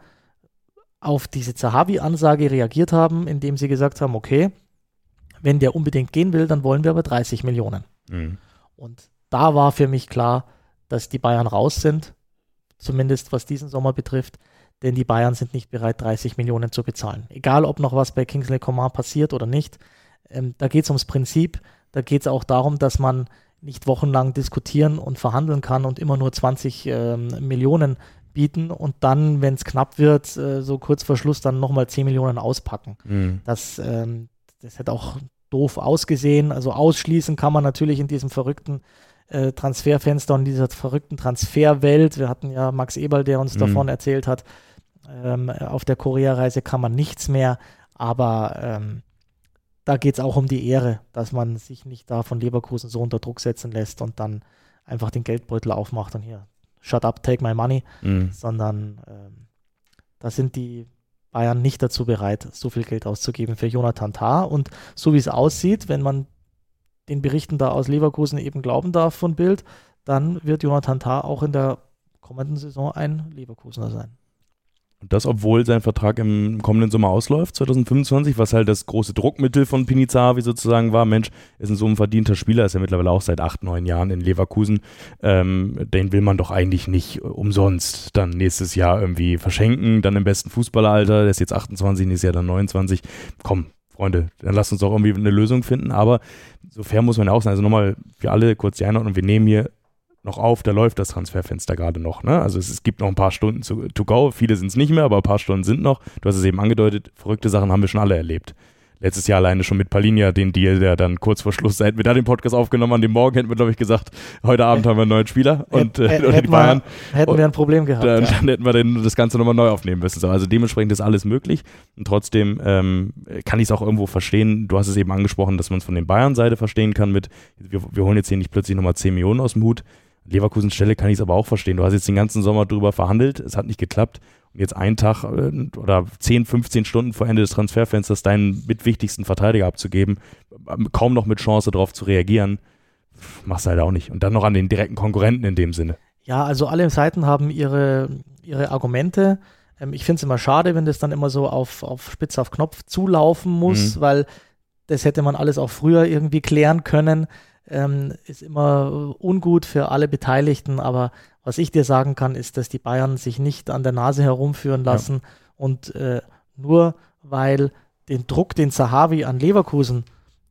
auf diese Zahavi-Ansage reagiert haben, indem sie gesagt haben, okay, wenn der unbedingt gehen will, dann wollen wir aber dreißig Millionen. Mhm. Und da war für mich klar, dass die Bayern raus sind, zumindest was diesen Sommer betrifft, denn die Bayern sind nicht bereit, dreißig Millionen zu bezahlen. Egal, ob noch was bei Kingsley Coman passiert oder nicht, ähm, da geht es ums Prinzip, da geht es auch darum, dass man nicht wochenlang diskutieren und verhandeln kann und immer nur zwanzig ähm, Millionen bieten und dann, wenn es knapp wird, äh, so kurz vor Schluss dann nochmal zehn Millionen auspacken. Mhm. Das, ähm, das hätte auch doof ausgesehen. Also ausschließen kann man natürlich in diesem verrückten äh, Transferfenster und dieser verrückten Transferwelt. Wir hatten ja Max Eberl, der uns mhm. davon erzählt hat, ähm, auf der Korea-Reise kann man nichts mehr, aber ähm, da geht es auch um die Ehre, dass man sich nicht da von Leverkusen so unter Druck setzen lässt und dann einfach den Geldbeutel aufmacht und hier, shut up, take my money, mhm. sondern ähm, da sind die Bayern nicht dazu bereit, so viel Geld auszugeben für Jonathan Tah. Und so wie es aussieht, wenn man den Berichten da aus Leverkusen eben glauben darf von Bild, dann wird Jonathan Tah auch in der kommenden Saison ein Leverkusener sein. Und das, obwohl sein Vertrag im kommenden Sommer ausläuft, zwanzig fünfundzwanzig, was halt das große Druckmittel von Pini Zahavi sozusagen war. Mensch, ist ein so ein verdienter Spieler, ist ja mittlerweile auch seit acht, neun Jahren in Leverkusen. Ähm, den will man doch eigentlich nicht umsonst dann nächstes Jahr irgendwie verschenken. Dann im besten Fußballeralter, der ist jetzt achtundzwanzig, nächstes Jahr dann neunundzwanzig. Komm, Freunde, dann lasst uns doch irgendwie eine Lösung finden. Aber so fair muss man ja auch sein. Also nochmal für alle kurz die Einordnung, wir nehmen hier noch auf, da läuft das Transferfenster gerade noch. Ne? Also es, es gibt noch ein paar Stunden zu, to go, viele sind es nicht mehr, aber ein paar Stunden sind noch. Du hast es eben angedeutet, verrückte Sachen haben wir schon alle erlebt. Letztes Jahr alleine schon mit Palinja, den Deal, der dann kurz vor Schluss, hätten wir da den Podcast aufgenommen, an dem Morgen hätten wir, glaube ich, gesagt, heute Abend haben wir einen neuen Spieler und, H- äh, die Bayern. Wir, hätten wir ein Problem gehabt. Dann, ja. dann hätten wir den, das Ganze nochmal neu aufnehmen müssen. Also dementsprechend ist alles möglich und trotzdem ähm, kann ich es auch irgendwo verstehen. Du hast es eben angesprochen, dass man es von den Bayern-Seite verstehen kann mit, wir, wir holen jetzt hier nicht plötzlich nochmal zehn Millionen aus dem Hut. Leverkusens Stelle kann ich es aber auch verstehen. Du hast jetzt den ganzen Sommer drüber verhandelt, es hat nicht geklappt und jetzt einen Tag äh, oder zehn, fünfzehn Stunden vor Ende des Transferfensters deinen mitwichtigsten Verteidiger abzugeben, kaum noch mit Chance darauf zu reagieren, machst du halt auch nicht. Und dann noch an den direkten Konkurrenten in dem Sinne. Ja, also alle Seiten haben ihre, ihre Argumente. Ähm, ich finde es immer schade, wenn das dann immer so auf, auf Spitz auf Knopf zulaufen muss, mhm. weil das hätte man alles auch früher irgendwie klären können. Ähm, ist immer ungut für alle Beteiligten, aber was ich dir sagen kann, ist, dass die Bayern sich nicht an der Nase herumführen lassen ja. und äh, nur weil den Druck, den Zahavi an Leverkusen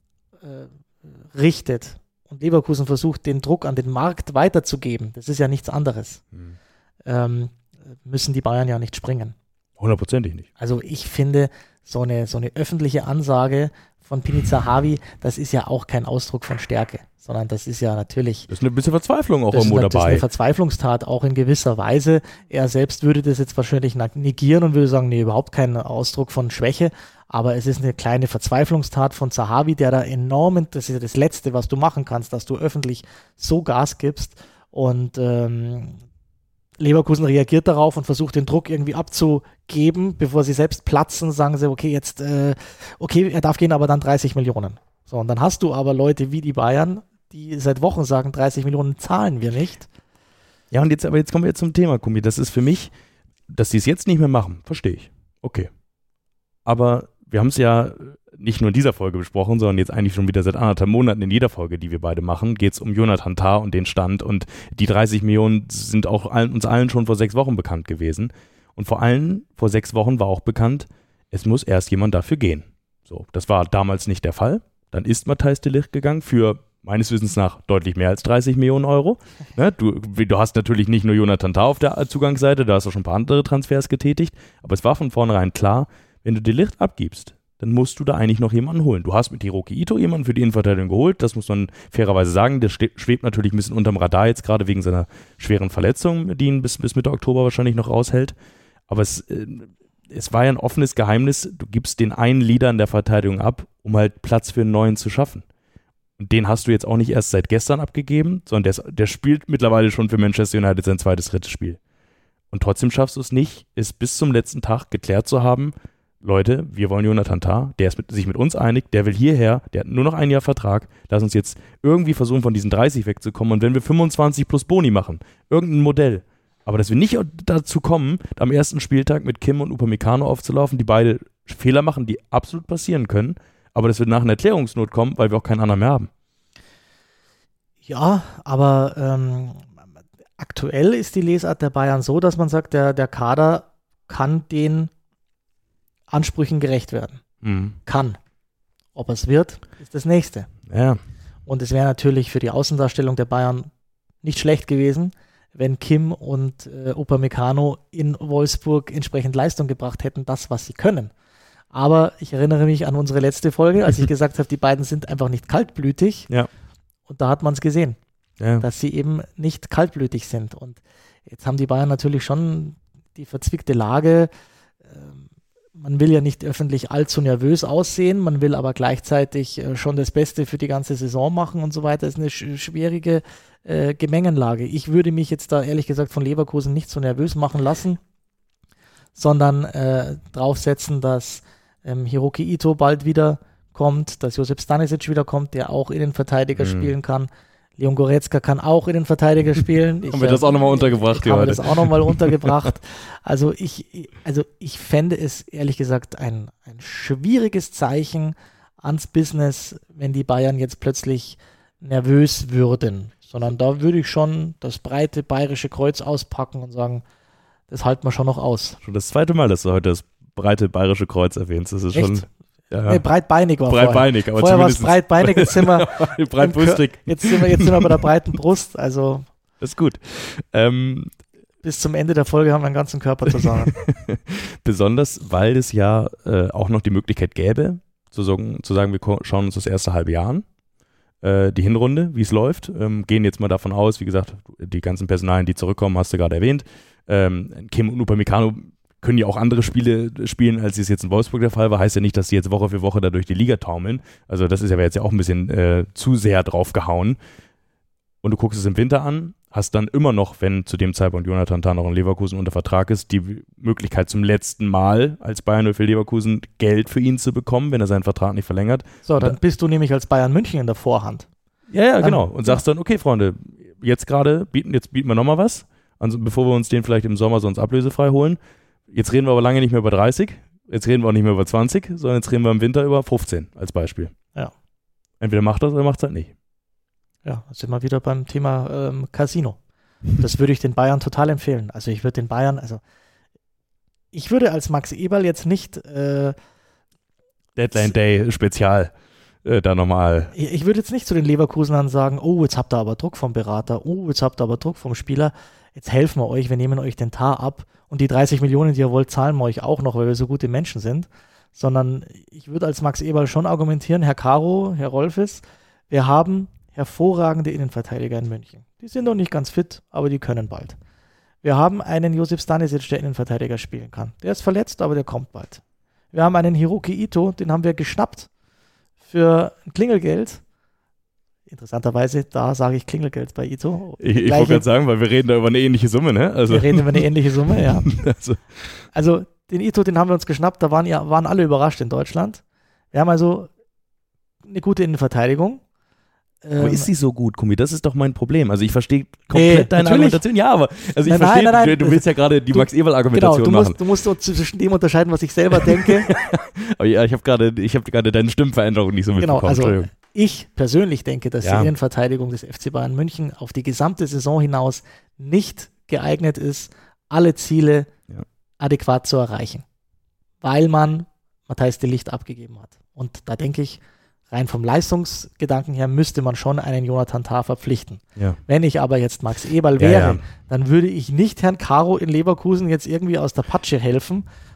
äh, richtet und Leverkusen versucht, den Druck an den Markt weiterzugeben, das ist ja nichts anderes, mhm. ähm, müssen die Bayern ja nicht springen. Hundertprozentig nicht. Also ich finde, so eine, so eine öffentliche Ansage von Pini Zahavi, das ist ja auch kein Ausdruck von Stärke, sondern das ist ja natürlich... Das ist eine bisschen Verzweiflung auch irgendwo dabei. Das ist eine Verzweiflungstat auch in gewisser Weise. Er selbst würde das jetzt wahrscheinlich negieren und würde sagen, nee, überhaupt kein Ausdruck von Schwäche, aber es ist eine kleine Verzweiflungstat von Zahavi, der da enorm, das ist ja das Letzte, was du machen kannst, dass du öffentlich so Gas gibst und ähm, Leverkusen reagiert darauf und versucht den Druck irgendwie abzugeben, bevor sie selbst platzen, sagen sie, okay, jetzt, äh, okay, er darf gehen, aber dann dreißig Millionen. So, und dann hast du aber Leute wie die Bayern, die seit Wochen sagen, dreißig Millionen zahlen wir nicht. Ja, und jetzt, aber jetzt kommen wir jetzt zum Thema, Kummi. Das ist für mich, dass die es jetzt nicht mehr machen, verstehe ich. Okay. Aber wir haben es ja nicht nur in dieser Folge besprochen, sondern jetzt eigentlich schon wieder seit anderthalb Monaten in jeder Folge, die wir beide machen, geht es um Jonathan Tah und den Stand. Und die dreißig Millionen sind auch allen, uns allen schon vor sechs Wochen bekannt gewesen. Und vor allem vor sechs Wochen war auch bekannt, es muss erst jemand dafür gehen. So, das war damals nicht der Fall. Dann ist Matthijs de Ligt gegangen für meines Wissens nach deutlich mehr als dreißig Millionen Euro. Ne, du, du hast natürlich nicht nur Jonathan Tah auf der Zugangsseite, da hast du schon ein paar andere Transfers getätigt, aber es war von vornherein klar, wenn du De Ligt abgibst, dann musst du da eigentlich noch jemanden holen. Du hast mit Hiroki Ito jemanden für die Innenverteidigung geholt, das muss man fairerweise sagen. Der schwebt natürlich ein bisschen unterm Radar jetzt gerade wegen seiner schweren Verletzung, die ihn bis, bis Mitte Oktober wahrscheinlich noch raushält. Aber es, äh, es war ja ein offenes Geheimnis, du gibst den einen Leader in der Verteidigung ab, um halt Platz für einen neuen zu schaffen. Und den hast du jetzt auch nicht erst seit gestern abgegeben, sondern der, ist, der spielt mittlerweile schon für Manchester United sein zweites, drittes Spiel. Und trotzdem schaffst du es nicht, es bis zum letzten Tag geklärt zu haben, Leute, wir wollen Jonathan Tah, der ist mit, sich mit uns einig, der will hierher, der hat nur noch ein Jahr Vertrag, lass uns jetzt irgendwie versuchen, von diesen dreißig wegzukommen und wenn wir fünfundzwanzig plus Boni machen, irgendein Modell, aber dass wir nicht dazu kommen, am ersten Spieltag mit Kim und Upamecano aufzulaufen, die beide Fehler machen, die absolut passieren können, aber dass wir nach einer Erklärungsnot kommen, weil wir auch keinen anderen mehr haben. Ja, aber ähm, aktuell ist die Lesart der Bayern so, dass man sagt, der, der Kader kann den Ansprüchen gerecht werden. Mhm. Kann. Ob es wird, ist das Nächste. Ja. Und es wäre natürlich für die Außendarstellung der Bayern nicht schlecht gewesen, wenn Kim und äh, Upamecano in Wolfsburg entsprechend Leistung gebracht hätten, das, was sie können. Aber ich erinnere mich an unsere letzte Folge, als ich gesagt habe, die beiden sind einfach nicht kaltblütig. Ja. Und da hat man es gesehen, ja. dass sie eben nicht kaltblütig sind. Und jetzt haben die Bayern natürlich schon die verzwickte Lage. Ähm, Man will ja nicht öffentlich allzu nervös aussehen, man will aber gleichzeitig äh, schon das Beste für die ganze Saison machen und so weiter. Das ist eine sch- schwierige äh, Gemengenlage. Ich würde mich jetzt da ehrlich gesagt von Leverkusen nicht so nervös machen lassen, sondern äh, draufsetzen, dass ähm, Hiroki Ito bald wieder kommt, dass Josip Stanisic wieder kommt, der auch Innenverteidiger mhm. spielen kann. Leon Goretzka kann auch Innenverteidiger spielen. Ich, haben wir das auch nochmal untergebracht? Ich habe das auch nochmal untergebracht. Also ich, also ich fände es ehrlich gesagt ein, ein schwieriges Zeichen ans Business, wenn die Bayern jetzt plötzlich nervös würden. Sondern da würde ich schon das breite bayerische Kreuz auspacken und sagen, das halten wir schon noch aus. Schon das zweite Mal, dass du heute das breite bayerische Kreuz erwähnst. Das ist Echt? schon... Ja. Nee, breitbeinig war breitbeinig, vorher. aber vorher war es breitbeinig, jetzt sind wir breitbrüstig. Jetzt sind wir, jetzt sind wir bei der breiten Brust, also das ist gut. Ähm, bis zum Ende der Folge haben wir einen ganzen Körper zusammen. Besonders, weil es ja äh, auch noch die Möglichkeit gäbe, zu sagen, zu sagen wir ko- schauen uns das erste halbe Jahr an, äh, die Hinrunde, wie es läuft, ähm, gehen jetzt mal davon aus, wie gesagt, die ganzen Personalien, die zurückkommen, hast du gerade erwähnt, ähm, Kim und Upamecano können ja auch andere Spiele spielen, als es jetzt in Wolfsburg der Fall war. Heißt ja nicht, dass die jetzt Woche für Woche da durch die Liga taumeln. Also das ist ja jetzt ja auch ein bisschen äh, zu sehr draufgehauen. Und du guckst es im Winter an, hast dann immer noch, wenn zu dem Zeitpunkt Jonathan Tah noch in Leverkusen unter Vertrag ist, die Möglichkeit zum letzten Mal als Bayern für Leverkusen Geld für ihn zu bekommen, wenn er seinen Vertrag nicht verlängert. So, dann da, bist du nämlich als Bayern München in der Vorhand. Ja, ja, dann, genau. Und sagst dann, okay, Freunde, jetzt gerade bieten, jetzt bieten wir nochmal was, also bevor wir uns den vielleicht im Sommer sonst ablösefrei holen. Jetzt reden wir aber lange nicht mehr über dreißig, jetzt reden wir auch nicht mehr über zwanzig, sondern jetzt reden wir im Winter über fünfzehn als Beispiel. Ja. Entweder macht das oder macht es halt nicht. Ja, da sind wir wieder beim Thema ähm, Casino. Das würde ich den Bayern total empfehlen. Also ich würde den Bayern, also ich würde als Max Eberl jetzt nicht äh, Deadline Day Spezial äh, da nochmal. Ich, ich würde jetzt nicht zu den Leverkusenern sagen, oh, jetzt habt ihr aber Druck vom Berater, oh, jetzt habt ihr aber Druck vom Spieler, jetzt helfen wir euch, wir nehmen euch den Tah ab und die dreißig Millionen, die ihr wollt, zahlen wir euch auch noch, weil wir so gute Menschen sind. Sondern ich würde als Max Eberl schon argumentieren, Herr Caro, Herr Rolfes, wir haben hervorragende Innenverteidiger in München. Die sind noch nicht ganz fit, aber die können bald. Wir haben einen Josip Stanisic, der Innenverteidiger spielen kann. Der ist verletzt, aber der kommt bald. Wir haben einen Hiroki Ito, den haben wir geschnappt für ein Klingelgeld. Interessanterweise, da sage ich Klingelgeld bei Ito. Ich, ich wollte gerade sagen, weil wir reden da über eine ähnliche Summe, ne? Also. Wir reden über eine ähnliche Summe, ja. also. also den Ito, den haben wir uns geschnappt, da waren, ja, waren alle überrascht in Deutschland. Wir haben also eine gute Innenverteidigung. Aber ähm, ist sie so gut, Kumi? Das ist doch mein Problem. Also ich verstehe komplett nee, deine natürlich. Argumentation. Ja, aber also ich nein, verstehe, nein, nein, du, du willst ja gerade die Max-Eberl-Argumentation genau, machen. Musst, du musst so zwischen dem unterscheiden, was ich selber denke. aber ja, ich habe gerade ich hab gerade deine Stimmveränderung nicht so mitbekommen. Genau, also ich persönlich denke, dass ja. die Innenverteidigung des F C Bayern München auf die gesamte Saison hinaus nicht geeignet ist, alle Ziele ja. adäquat zu erreichen. Weil man Matthijs de Ligt abgegeben hat. Und da denke ich, rein vom Leistungsgedanken her müsste man schon einen Jonathan Tah verpflichten. Ja. Wenn ich aber jetzt Max Eberl wäre, ja, ja. dann würde ich nicht Herrn Caro in Leverkusen jetzt irgendwie aus der Patsche helfen,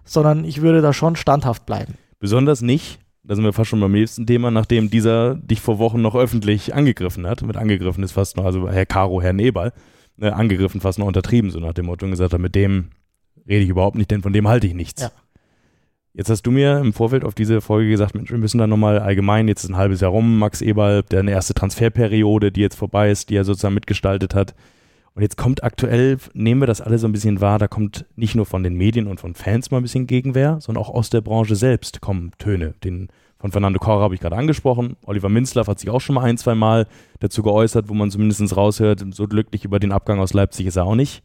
sondern ich würde da schon standhaft bleiben. Besonders nicht, da sind wir fast schon beim nächsten Thema, nachdem dieser dich vor Wochen noch öffentlich angegriffen hat. Mit angegriffen ist fast noch, also Herr Caro, Herr Nebal, äh, angegriffen fast noch untertrieben, so nach dem Motto, und gesagt hat, mit dem rede ich überhaupt nicht, denn von dem halte ich nichts. Ja. Jetzt hast du mir im Vorfeld auf diese Folge gesagt, Mensch, wir müssen da nochmal allgemein, jetzt ist ein halbes Jahr rum, Max Eberl, der eine erste Transferperiode, die jetzt vorbei ist, die er sozusagen mitgestaltet hat. Und jetzt kommt aktuell, nehmen wir das alle so ein bisschen wahr, da kommt nicht nur von den Medien und von Fans mal ein bisschen Gegenwehr, sondern auch aus der Branche selbst kommen Töne. Den von Fernando Caro habe ich gerade angesprochen. Oliver Minzlaff hat sich auch schon mal ein, zwei Mal dazu geäußert, wo man zumindest raushört, so glücklich über den Abgang aus Leipzig ist er auch nicht.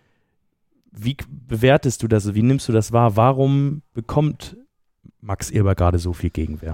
Wie bewertest du das? Wie nimmst du das wahr? Warum bekommt Max Eberl gerade so viel Gegenwehr?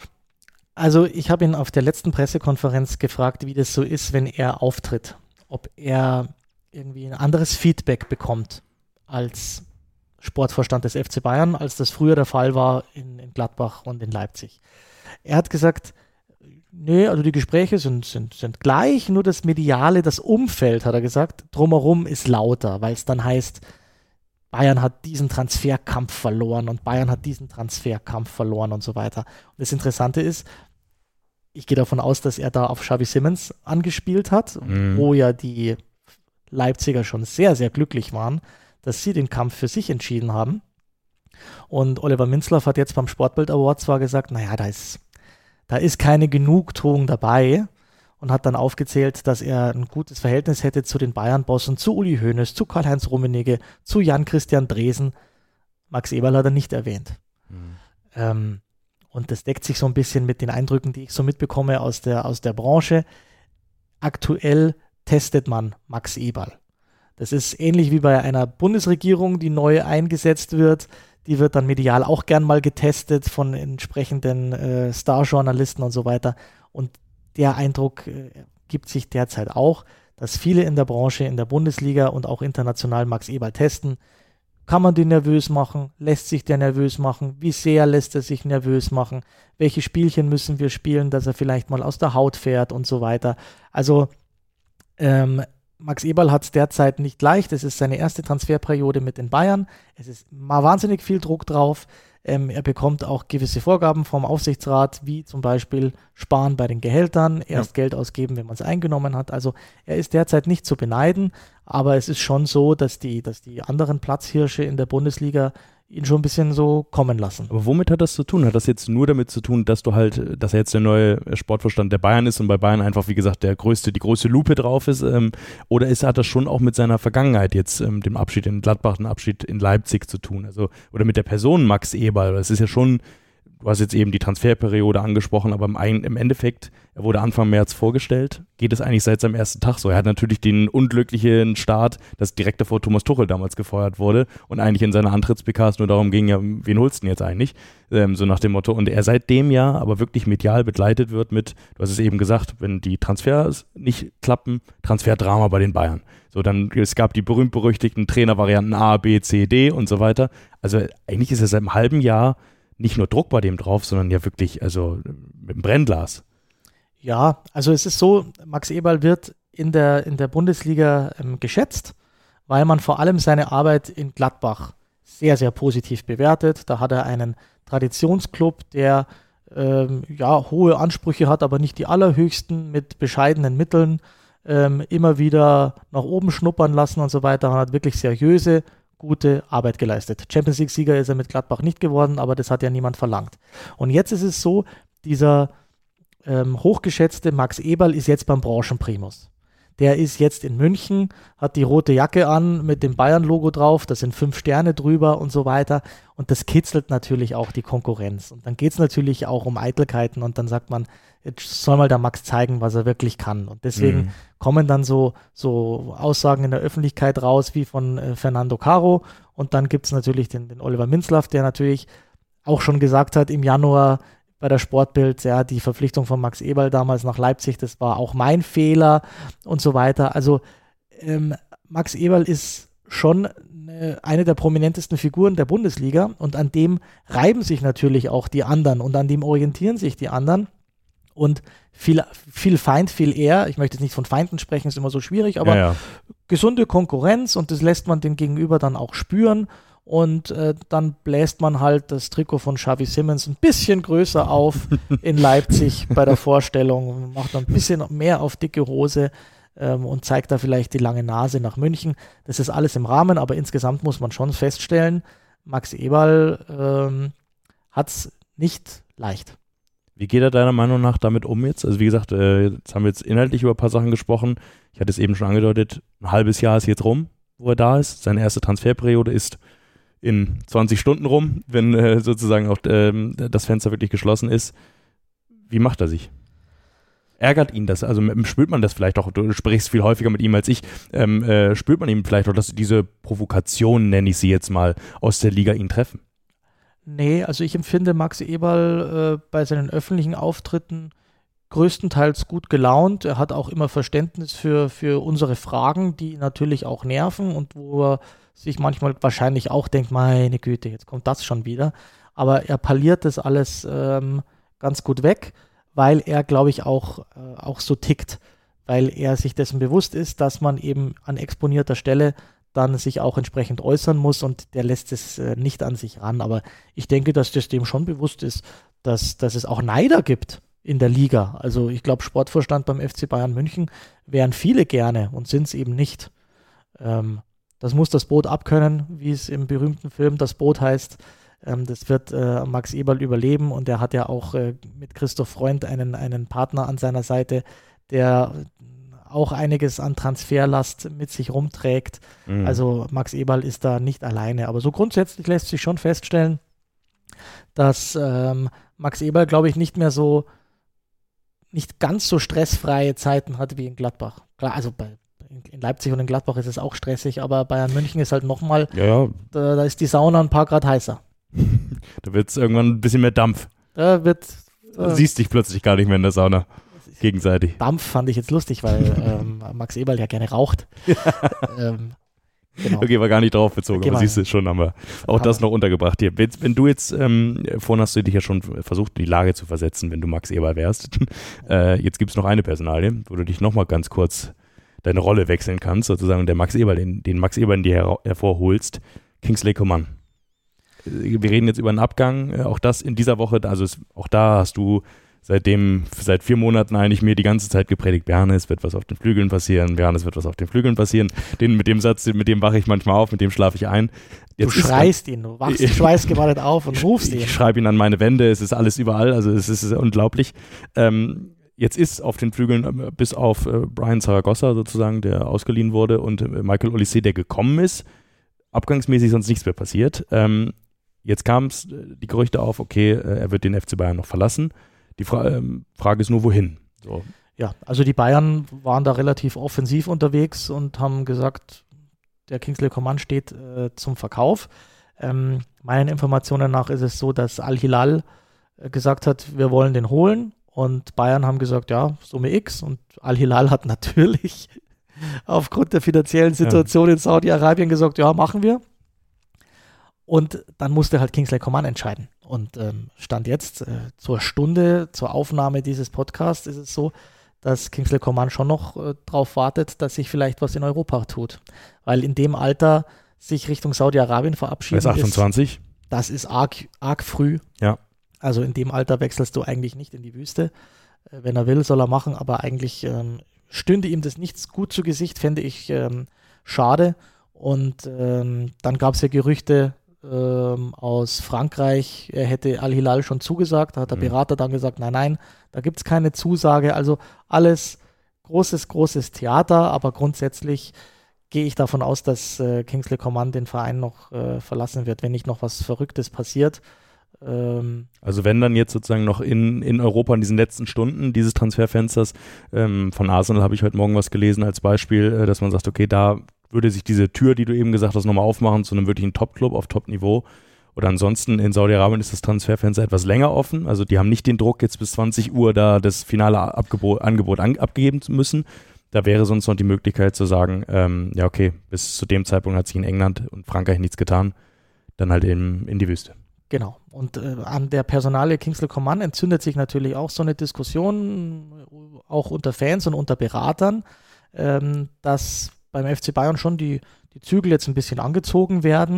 Also ich habe ihn auf der letzten Pressekonferenz gefragt, wie das so ist, wenn er auftritt. Ob er irgendwie ein anderes Feedback bekommt als Sportvorstand des F C Bayern, als das früher der Fall war in, in Gladbach und in Leipzig. Er hat gesagt, nee, also die Gespräche sind, sind, sind gleich, nur das Mediale, das Umfeld, hat er gesagt, drumherum ist lauter, weil es dann heißt, Bayern hat diesen Transferkampf verloren und Bayern hat diesen Transferkampf verloren und so weiter. Und das Interessante ist, ich gehe davon aus, dass er da auf Xavi Simons angespielt hat, mhm. wo ja die Leipziger schon sehr, sehr glücklich waren, dass sie den Kampf für sich entschieden haben. Und Oliver Minzlaff hat jetzt beim Sportbild Award zwar gesagt, naja, da ist, da ist keine Genugtuung dabei und hat dann aufgezählt, dass er ein gutes Verhältnis hätte zu den Bayern-Bossen, zu Uli Hoeneß, zu Karl-Heinz Rummenigge, zu Jan-Christian Dresen. Max Eberl hat er nicht erwähnt. Mhm. Ähm, Und das deckt sich so ein bisschen mit den Eindrücken, die ich so mitbekomme aus der, aus der Branche. Aktuell testet man Max Eberl. Das ist ähnlich wie bei einer Bundesregierung, die neu eingesetzt wird. Die wird dann medial auch gern mal getestet von entsprechenden äh, Starjournalisten und so weiter. Und der Eindruck äh, gibt sich derzeit auch, dass viele in der Branche, in der Bundesliga und auch international Max Eberl testen. Kann man den nervös machen? Lässt sich der nervös machen? Wie sehr lässt er sich nervös machen? Welche Spielchen müssen wir spielen, dass er vielleicht mal aus der Haut fährt und so weiter? Also ähm, Max Eberl hat es derzeit nicht leicht. Es ist seine erste Transferperiode mit den Bayern. Es ist mal wahnsinnig viel Druck drauf. Ähm, er bekommt auch gewisse Vorgaben vom Aufsichtsrat, wie zum Beispiel sparen bei den Gehältern, erst ja. Geld ausgeben, wenn man es eingenommen hat. Also er ist derzeit nicht zu beneiden, aber es ist schon so, dass die, dass die anderen Platzhirsche in der Bundesliga ihn schon ein bisschen so kommen lassen. Aber womit hat das zu tun? Hat das jetzt nur damit zu tun, dass du halt, dass er jetzt der neue Sportvorstand der Bayern ist und bei Bayern einfach, wie gesagt, der größte, die größte Lupe drauf ist? Ähm, oder ist, hat das schon auch mit seiner Vergangenheit jetzt, ähm, dem Abschied in Gladbach, dem Abschied in Leipzig zu tun? Also, oder mit der Person Max Eberl? Das ist ja schon, du hast jetzt eben die Transferperiode angesprochen, aber im, im Endeffekt, er wurde Anfang März vorgestellt, geht es eigentlich seit seinem ersten Tag so. Er hat natürlich den unglücklichen Start, dass direkt davor Thomas Tuchel damals gefeuert wurde und eigentlich in seiner Antritts-P Ks nur darum ging, ja, wen holst du denn jetzt eigentlich? Ähm, so nach dem Motto. Und er seitdem ja aber wirklich medial begleitet wird mit, du hast es eben gesagt, wenn die Transfers nicht klappen, Transferdrama bei den Bayern. So, dann, es gab die berühmt-berüchtigten Trainervarianten A, B, C, D und so weiter. Also eigentlich ist er seit einem halben Jahr nicht nur Druck bei dem drauf, sondern ja wirklich, also mit dem Brennglas. Ja, also es ist so, Max Eberl wird in der, in der Bundesliga ähm, geschätzt, weil man vor allem seine Arbeit in Gladbach sehr, sehr positiv bewertet. Da hat er einen Traditionsclub, der ähm, ja, hohe Ansprüche hat, aber nicht die allerhöchsten, mit bescheidenen Mitteln ähm, immer wieder nach oben schnuppern lassen und so weiter. Man hat wirklich seriöse, gute Arbeit geleistet. Champions League-Sieger ist er mit Gladbach nicht geworden, aber das hat ja niemand verlangt. Und jetzt ist es so, dieser ähm, hochgeschätzte Max Eberl ist jetzt beim Branchenprimus. Der ist jetzt in München, hat die rote Jacke an mit dem Bayern-Logo drauf, da sind fünf Sterne drüber und so weiter. Und das kitzelt natürlich auch die Konkurrenz. Und dann geht es natürlich auch um Eitelkeiten und dann sagt man, jetzt soll mal der Max zeigen, was er wirklich kann. Und deswegen mhm. kommen dann so, so Aussagen in der Öffentlichkeit raus, wie von äh, Fernando Caro. Und dann gibt es natürlich den, den Oliver Minzlaff, der natürlich auch schon gesagt hat im Januar bei der Sportbild, ja, die Verpflichtung von Max Eberl damals nach Leipzig, das war auch mein Fehler und so weiter. Also ähm, Max Eberl ist schon äh, eine der prominentesten Figuren der Bundesliga und an dem reiben sich natürlich auch die anderen und an dem orientieren sich die anderen. Und viel, viel Feind, viel eher, ich möchte jetzt nicht von Feinden sprechen, ist immer so schwierig, aber ja, ja. gesunde Konkurrenz und das lässt man dem Gegenüber dann auch spüren und äh, dann bläst man halt das Trikot von Xavi Simons ein bisschen größer auf in Leipzig bei der Vorstellung, macht dann ein bisschen mehr auf dicke Hose ähm, und zeigt da vielleicht die lange Nase nach München. Das ist alles im Rahmen, aber insgesamt muss man schon feststellen, Max Eberl ähm, hat es nicht leicht. Wie geht er deiner Meinung nach damit um jetzt? Also wie gesagt, äh, jetzt haben wir jetzt inhaltlich über ein paar Sachen gesprochen. Ich hatte es eben schon angedeutet, ein halbes Jahr ist jetzt rum, wo er da ist. Seine erste Transferperiode ist in zwanzig Stunden rum, wenn äh, sozusagen auch ähm, das Fenster wirklich geschlossen ist. Wie macht er sich? Ärgert ihn das? Also spürt man das vielleicht auch, du sprichst viel häufiger mit ihm als ich, ähm, äh, spürt man ihm vielleicht auch, dass diese Provokationen, nenne ich sie jetzt mal, aus der Liga ihn treffen? Nee, also ich empfinde Max Eberl äh, bei seinen öffentlichen Auftritten größtenteils gut gelaunt. Er hat auch immer Verständnis für, für unsere Fragen, die ihn natürlich auch nerven und wo er sich manchmal wahrscheinlich auch denkt, meine Güte, jetzt kommt das schon wieder. Aber er parliert das alles ähm, ganz gut weg, weil er, glaube ich, auch, äh, auch so tickt, weil er sich dessen bewusst ist, dass man eben an exponierter Stelle dann sich auch entsprechend äußern muss und der lässt es äh, nicht an sich ran. Aber ich denke, dass das dem schon bewusst ist, dass, dass es auch Neider gibt in der Liga. Also ich glaube, Sportvorstand beim F C Bayern München wären viele gerne und sind es eben nicht. Ähm, das muss das Boot abkönnen, wie es im berühmten Film Das Boot heißt. Ähm, das wird äh, Max Eberl überleben und er hat ja auch äh, mit Christoph Freund einen, einen Partner an seiner Seite, der auch einiges an Transferlast mit sich rumträgt. Mhm. Also Max Eberl ist da nicht alleine. Aber so grundsätzlich lässt sich schon feststellen, dass ähm, Max Eberl, glaube ich, nicht mehr so, nicht ganz so stressfreie Zeiten hat wie in Gladbach. Klar, also bei, in Leipzig und in Gladbach ist es auch stressig, aber Bayern München ist halt nochmal, ja, ja. da, da ist die Sauna ein paar Grad heißer. Da wird es irgendwann ein bisschen mehr Dampf. Da wird... Du äh, siehst dich plötzlich gar nicht mehr in der Sauna. Gegenseitig. Dampf fand ich jetzt lustig, weil ähm, Max Eberl ja gerne raucht. ähm, genau. Okay, war gar nicht drauf bezogen, okay, aber siehst du, schon haben wir auch das noch untergebracht hier. Wenn, wenn du jetzt, ähm, vorhin hast du dich ja schon versucht, in die Lage zu versetzen, wenn du Max Eberl wärst. äh, jetzt gibt es noch eine Personalie, wo du dich nochmal ganz kurz deine Rolle wechseln kannst, sozusagen der Max Eberl, den, den Max Eberl in dir her- hervorholst, Kingsley Coman. Wir reden jetzt über einen Abgang, auch das in dieser Woche, also es, auch da hast du seitdem, seit vier Monaten eigentlich mir die ganze Zeit gepredigt, Berne, es wird was auf den Flügeln passieren, Berne, es wird was auf den Flügeln passieren. Den, mit dem Satz, mit dem wache ich manchmal auf, mit dem schlafe ich ein. Jetzt du schreist ihn, du wachst schweißgebadet auf und rufst ihn. Ich schreibe ihn an meine Wände, es ist alles überall, also es ist unglaublich. Ähm, jetzt ist auf den Flügeln, bis auf äh, Brian Zaragoza sozusagen, der ausgeliehen wurde, und äh, Michael Olise, der gekommen ist, abgangsmäßig sonst nichts mehr passiert. Ähm, jetzt kamen die Gerüchte auf, okay, äh, er wird den F C Bayern noch verlassen. Die Fra- ähm, Frage ist nur, wohin? So. Ja, also die Bayern waren da relativ offensiv unterwegs und haben gesagt, der Kingsley Coman steht äh, zum Verkauf. Ähm, meinen Informationen nach ist es so, dass Al-Hilal äh, gesagt hat, wir wollen den holen, und Bayern haben gesagt, ja, Summe X, und Al-Hilal hat natürlich aufgrund der finanziellen Situation ja. in Saudi-Arabien gesagt, ja, machen wir. Und dann musste halt Kingsley Coman entscheiden. Und ähm, Stand jetzt, äh, zur Stunde, zur Aufnahme dieses Podcasts, ist es so, dass Kingsley Coman schon noch äh, darauf wartet, dass sich vielleicht was in Europa tut. Weil in dem Alter sich Richtung Saudi-Arabien verabschieden ist achtundzwanzig. Ist, das ist arg, arg früh. Ja. Also in dem Alter wechselst du eigentlich nicht in die Wüste. Äh, wenn er will, soll er machen, aber eigentlich ähm, stünde ihm das nicht gut zu Gesicht, fände ich ähm, schade. Und ähm, dann gab es ja Gerüchte ähm, aus Frankreich, er hätte Al-Hilal schon zugesagt, da hat der Berater dann gesagt, nein, nein, da gibt es keine Zusage. Also alles großes, großes Theater, aber grundsätzlich gehe ich davon aus, dass äh, Kingsley Coman den Verein noch äh, verlassen wird, wenn nicht noch was Verrücktes passiert. Ähm, also wenn dann jetzt sozusagen noch in, in Europa in diesen letzten Stunden dieses Transferfensters, ähm, von Arsenal habe ich heute Morgen was gelesen als Beispiel, äh, dass man sagt, okay, da würde sich diese Tür, die du eben gesagt hast, nochmal aufmachen zu einem wirklichen Top-Club auf Top-Niveau. Oder ansonsten in Saudi-Arabien ist das Transferfenster etwas länger offen. Also die haben nicht den Druck, jetzt bis zwanzig Uhr da das finale Abgebot, Angebot an, abgeben zu müssen. Da wäre sonst noch die Möglichkeit zu sagen, ähm, ja okay, bis zu dem Zeitpunkt hat sich in England und Frankreich nichts getan, dann halt in, in die Wüste. Genau. Und äh, an der Personalie Kingsley Coman entzündet sich natürlich auch so eine Diskussion, auch unter Fans und unter Beratern, ähm, dass beim F C Bayern schon die, die Zügel jetzt ein bisschen angezogen werden.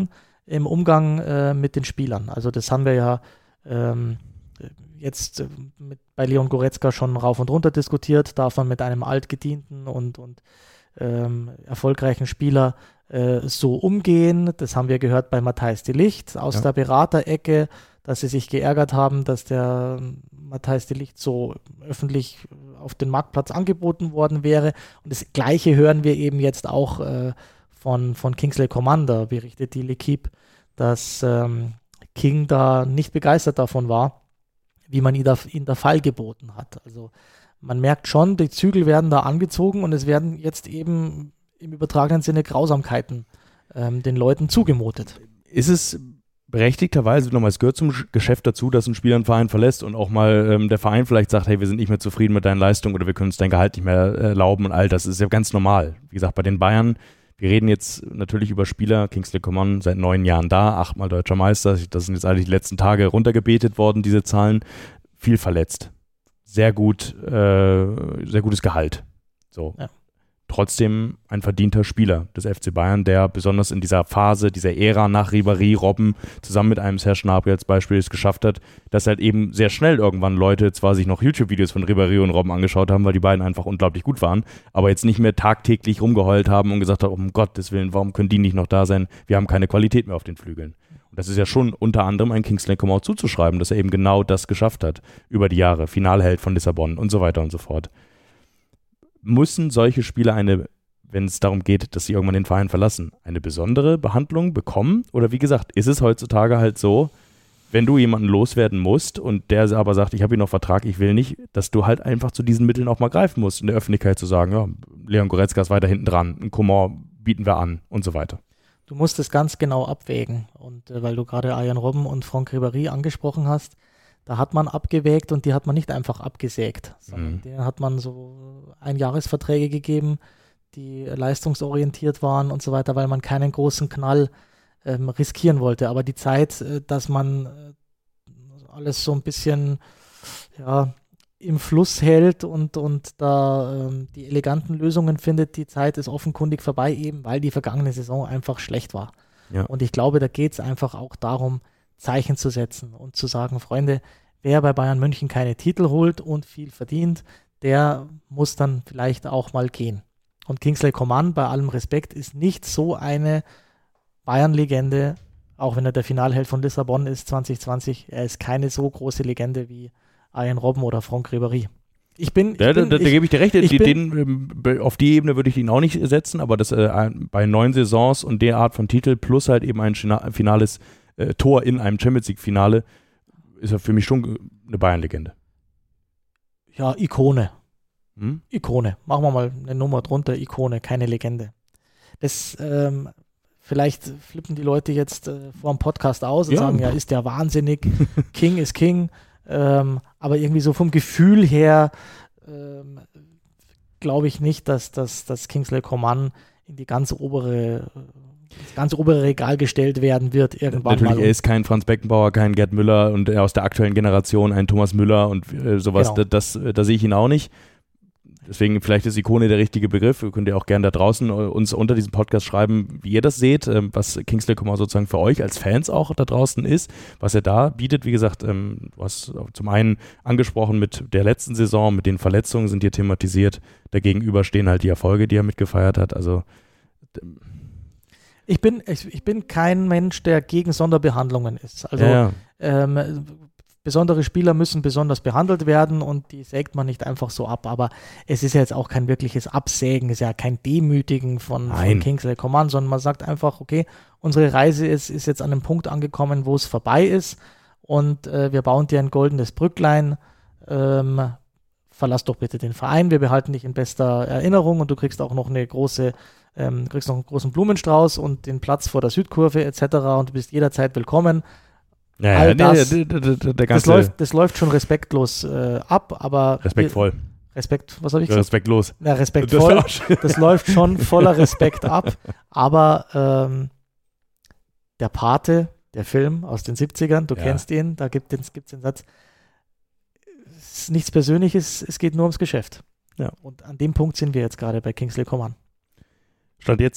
im Umgang äh, mit den Spielern. Also das haben wir ja ähm, jetzt äh, mit, bei Leon Goretzka schon rauf und runter diskutiert. Darf man mit einem altgedienten und, und ähm, erfolgreichen Spieler äh, so umgehen? Das haben wir gehört bei Matthijs de Ligt aus ja. der Beraterecke, dass sie sich geärgert haben, dass der Matthijs de Ligt so öffentlich auf den Marktplatz angeboten worden wäre. Und das Gleiche hören wir eben jetzt auch äh, von, von Kingsley Coman, berichtet die L'Équipe, dass ähm, King da nicht begeistert davon war, wie man ihn da, ihn da Fall geboten hat. Also man merkt schon, die Zügel werden da angezogen und es werden jetzt eben im übertragenen Sinne Grausamkeiten ähm, den Leuten zugemutet. Ist es berechtigterweise, nochmal, es gehört zum Geschäft dazu, dass ein Spieler einen Verein verlässt und auch mal ähm, der Verein vielleicht sagt, hey, wir sind nicht mehr zufrieden mit deinen Leistungen oder wir können uns dein Gehalt nicht mehr äh, erlauben und all das. Das ist ja ganz normal. Wie gesagt, bei den Bayern, wir reden jetzt natürlich über Spieler, Kingsley Coman seit neun Jahren da, achtmal deutscher Meister, das sind jetzt eigentlich die letzten Tage runtergebetet worden, diese Zahlen, viel verletzt. Sehr gut, äh, sehr gutes Gehalt. So. Ja. Trotzdem ein verdienter Spieler des F C Bayern, der besonders in dieser Phase, dieser Ära nach Ribéry, Robben, zusammen mit einem Serge Gnabry als Beispiel es geschafft hat, dass halt eben sehr schnell irgendwann Leute zwar sich noch YouTube-Videos von Ribéry und Robben angeschaut haben, weil die beiden einfach unglaublich gut waren, aber jetzt nicht mehr tagtäglich rumgeheult haben und gesagt haben, um Gottes Willen, warum können die nicht noch da sein? Wir haben keine Qualität mehr auf den Flügeln. Und das ist ja schon unter anderem ein Kingsley Coman zuzuschreiben, dass er eben genau das geschafft hat über die Jahre, Finalheld von Lissabon und so weiter und so fort. Müssen solche Spieler eine, wenn es darum geht, dass sie irgendwann den Verein verlassen, eine besondere Behandlung bekommen? Oder wie gesagt, ist es heutzutage halt so, wenn du jemanden loswerden musst und der aber sagt, ich habe hier noch Vertrag, ich will nicht, dass du halt einfach zu diesen Mitteln auch mal greifen musst, in der Öffentlichkeit zu sagen, ja, Leon Goretzka ist weiter hinten dran, ein Coman bieten wir an und so weiter. Du musst es ganz genau abwägen. Und äh, weil du gerade Arjen Robben und Franck Ribéry angesprochen hast, da hat man abgewägt und die hat man nicht einfach abgesägt, sondern mhm. denen hat man so Einjahresverträge gegeben, die leistungsorientiert waren und so weiter, weil man keinen großen Knall ähm, riskieren wollte. Aber die Zeit, äh, dass man äh, alles so ein bisschen ja, im Fluss hält und, und da ähm, die eleganten Lösungen findet, die Zeit ist offenkundig vorbei, eben weil die vergangene Saison einfach schlecht war. Ja. Und ich glaube, da geht es einfach auch darum, Zeichen zu setzen und zu sagen, Freunde, wer bei Bayern München keine Titel holt und viel verdient, der muss dann vielleicht auch mal gehen. Und Kingsley Coman, bei allem Respekt, ist nicht so eine Bayern-Legende, auch wenn er der Finalheld von Lissabon ist zwanzig zwanzig, er ist keine so große Legende wie Arjen Robben oder Franck Ribéry. Ich bin, ich ja, bin, da, da, da ich, gebe ich dir recht, ich die, bin, den, auf die Ebene würde ich ihn auch nicht setzen, aber das äh, bei neun Saisons und der Art von Titel plus halt eben ein finales äh, Tor in einem Champions-League-Finale ist er für mich schon eine Bayern-Legende. Ja, Ikone. Hm? Ikone. Machen wir mal eine Nummer drunter, Ikone, keine Legende. Das, ähm, vielleicht flippen die Leute jetzt äh, vor dem Podcast aus und ja. sagen, ja, ist der wahnsinnig, King ist King, ähm, aber irgendwie so vom Gefühl her ähm, glaube ich nicht, dass, dass, dass Kingsley Coman in die ganz obere das ganz obere Regal gestellt werden wird irgendwann Natürlich, mal. er ist kein Franz Beckenbauer, kein Gerd Müller und aus der aktuellen Generation ein Thomas Müller und äh, sowas, genau. das, das, da sehe ich ihn auch nicht. Deswegen vielleicht ist Ikone der richtige Begriff. Ihr könnt ja auch gerne da draußen uns unter diesem Podcast schreiben, wie ihr das seht, ähm, was Kingsley Coman sozusagen für euch als Fans auch da draußen ist, was er da bietet. Wie gesagt, ähm, du hast zum einen angesprochen mit der letzten Saison, mit den Verletzungen sind hier thematisiert. Dagegenüber stehen halt die Erfolge, die er mitgefeiert hat. Also Ich bin, ich, ich bin kein Mensch, der gegen Sonderbehandlungen ist. Also ja. ähm, besondere Spieler müssen besonders behandelt werden und die sägt man nicht einfach so ab. Aber es ist ja jetzt auch kein wirkliches Absägen, es ist ja kein Demütigen von, von Kingsley Coman, sondern man sagt einfach, okay, unsere Reise ist, ist jetzt an einem Punkt angekommen, wo es vorbei ist und äh, wir bauen dir ein goldenes Brücklein. Ähm, verlass doch bitte den Verein, wir behalten dich in bester Erinnerung und du kriegst auch noch eine große Ähm, kriegst noch einen großen Blumenstrauß und den Platz vor der Südkurve et cetera und du bist jederzeit willkommen. Ja, All ja, das, nee, der, der, der das, läuft, das läuft schon respektlos äh, ab, aber respektvoll. Respekt, was habe ich gesagt? Respektlos. Ja, respektvoll. Das, das läuft schon voller Respekt ab, aber ähm, der Pate, der Film aus den siebzigern, du ja. kennst ihn, da gibt es den Satz, es ist nichts Persönliches, es geht nur ums Geschäft. Ja. Und an dem Punkt sind wir jetzt gerade bei Kingsley Coman. Stand jetzt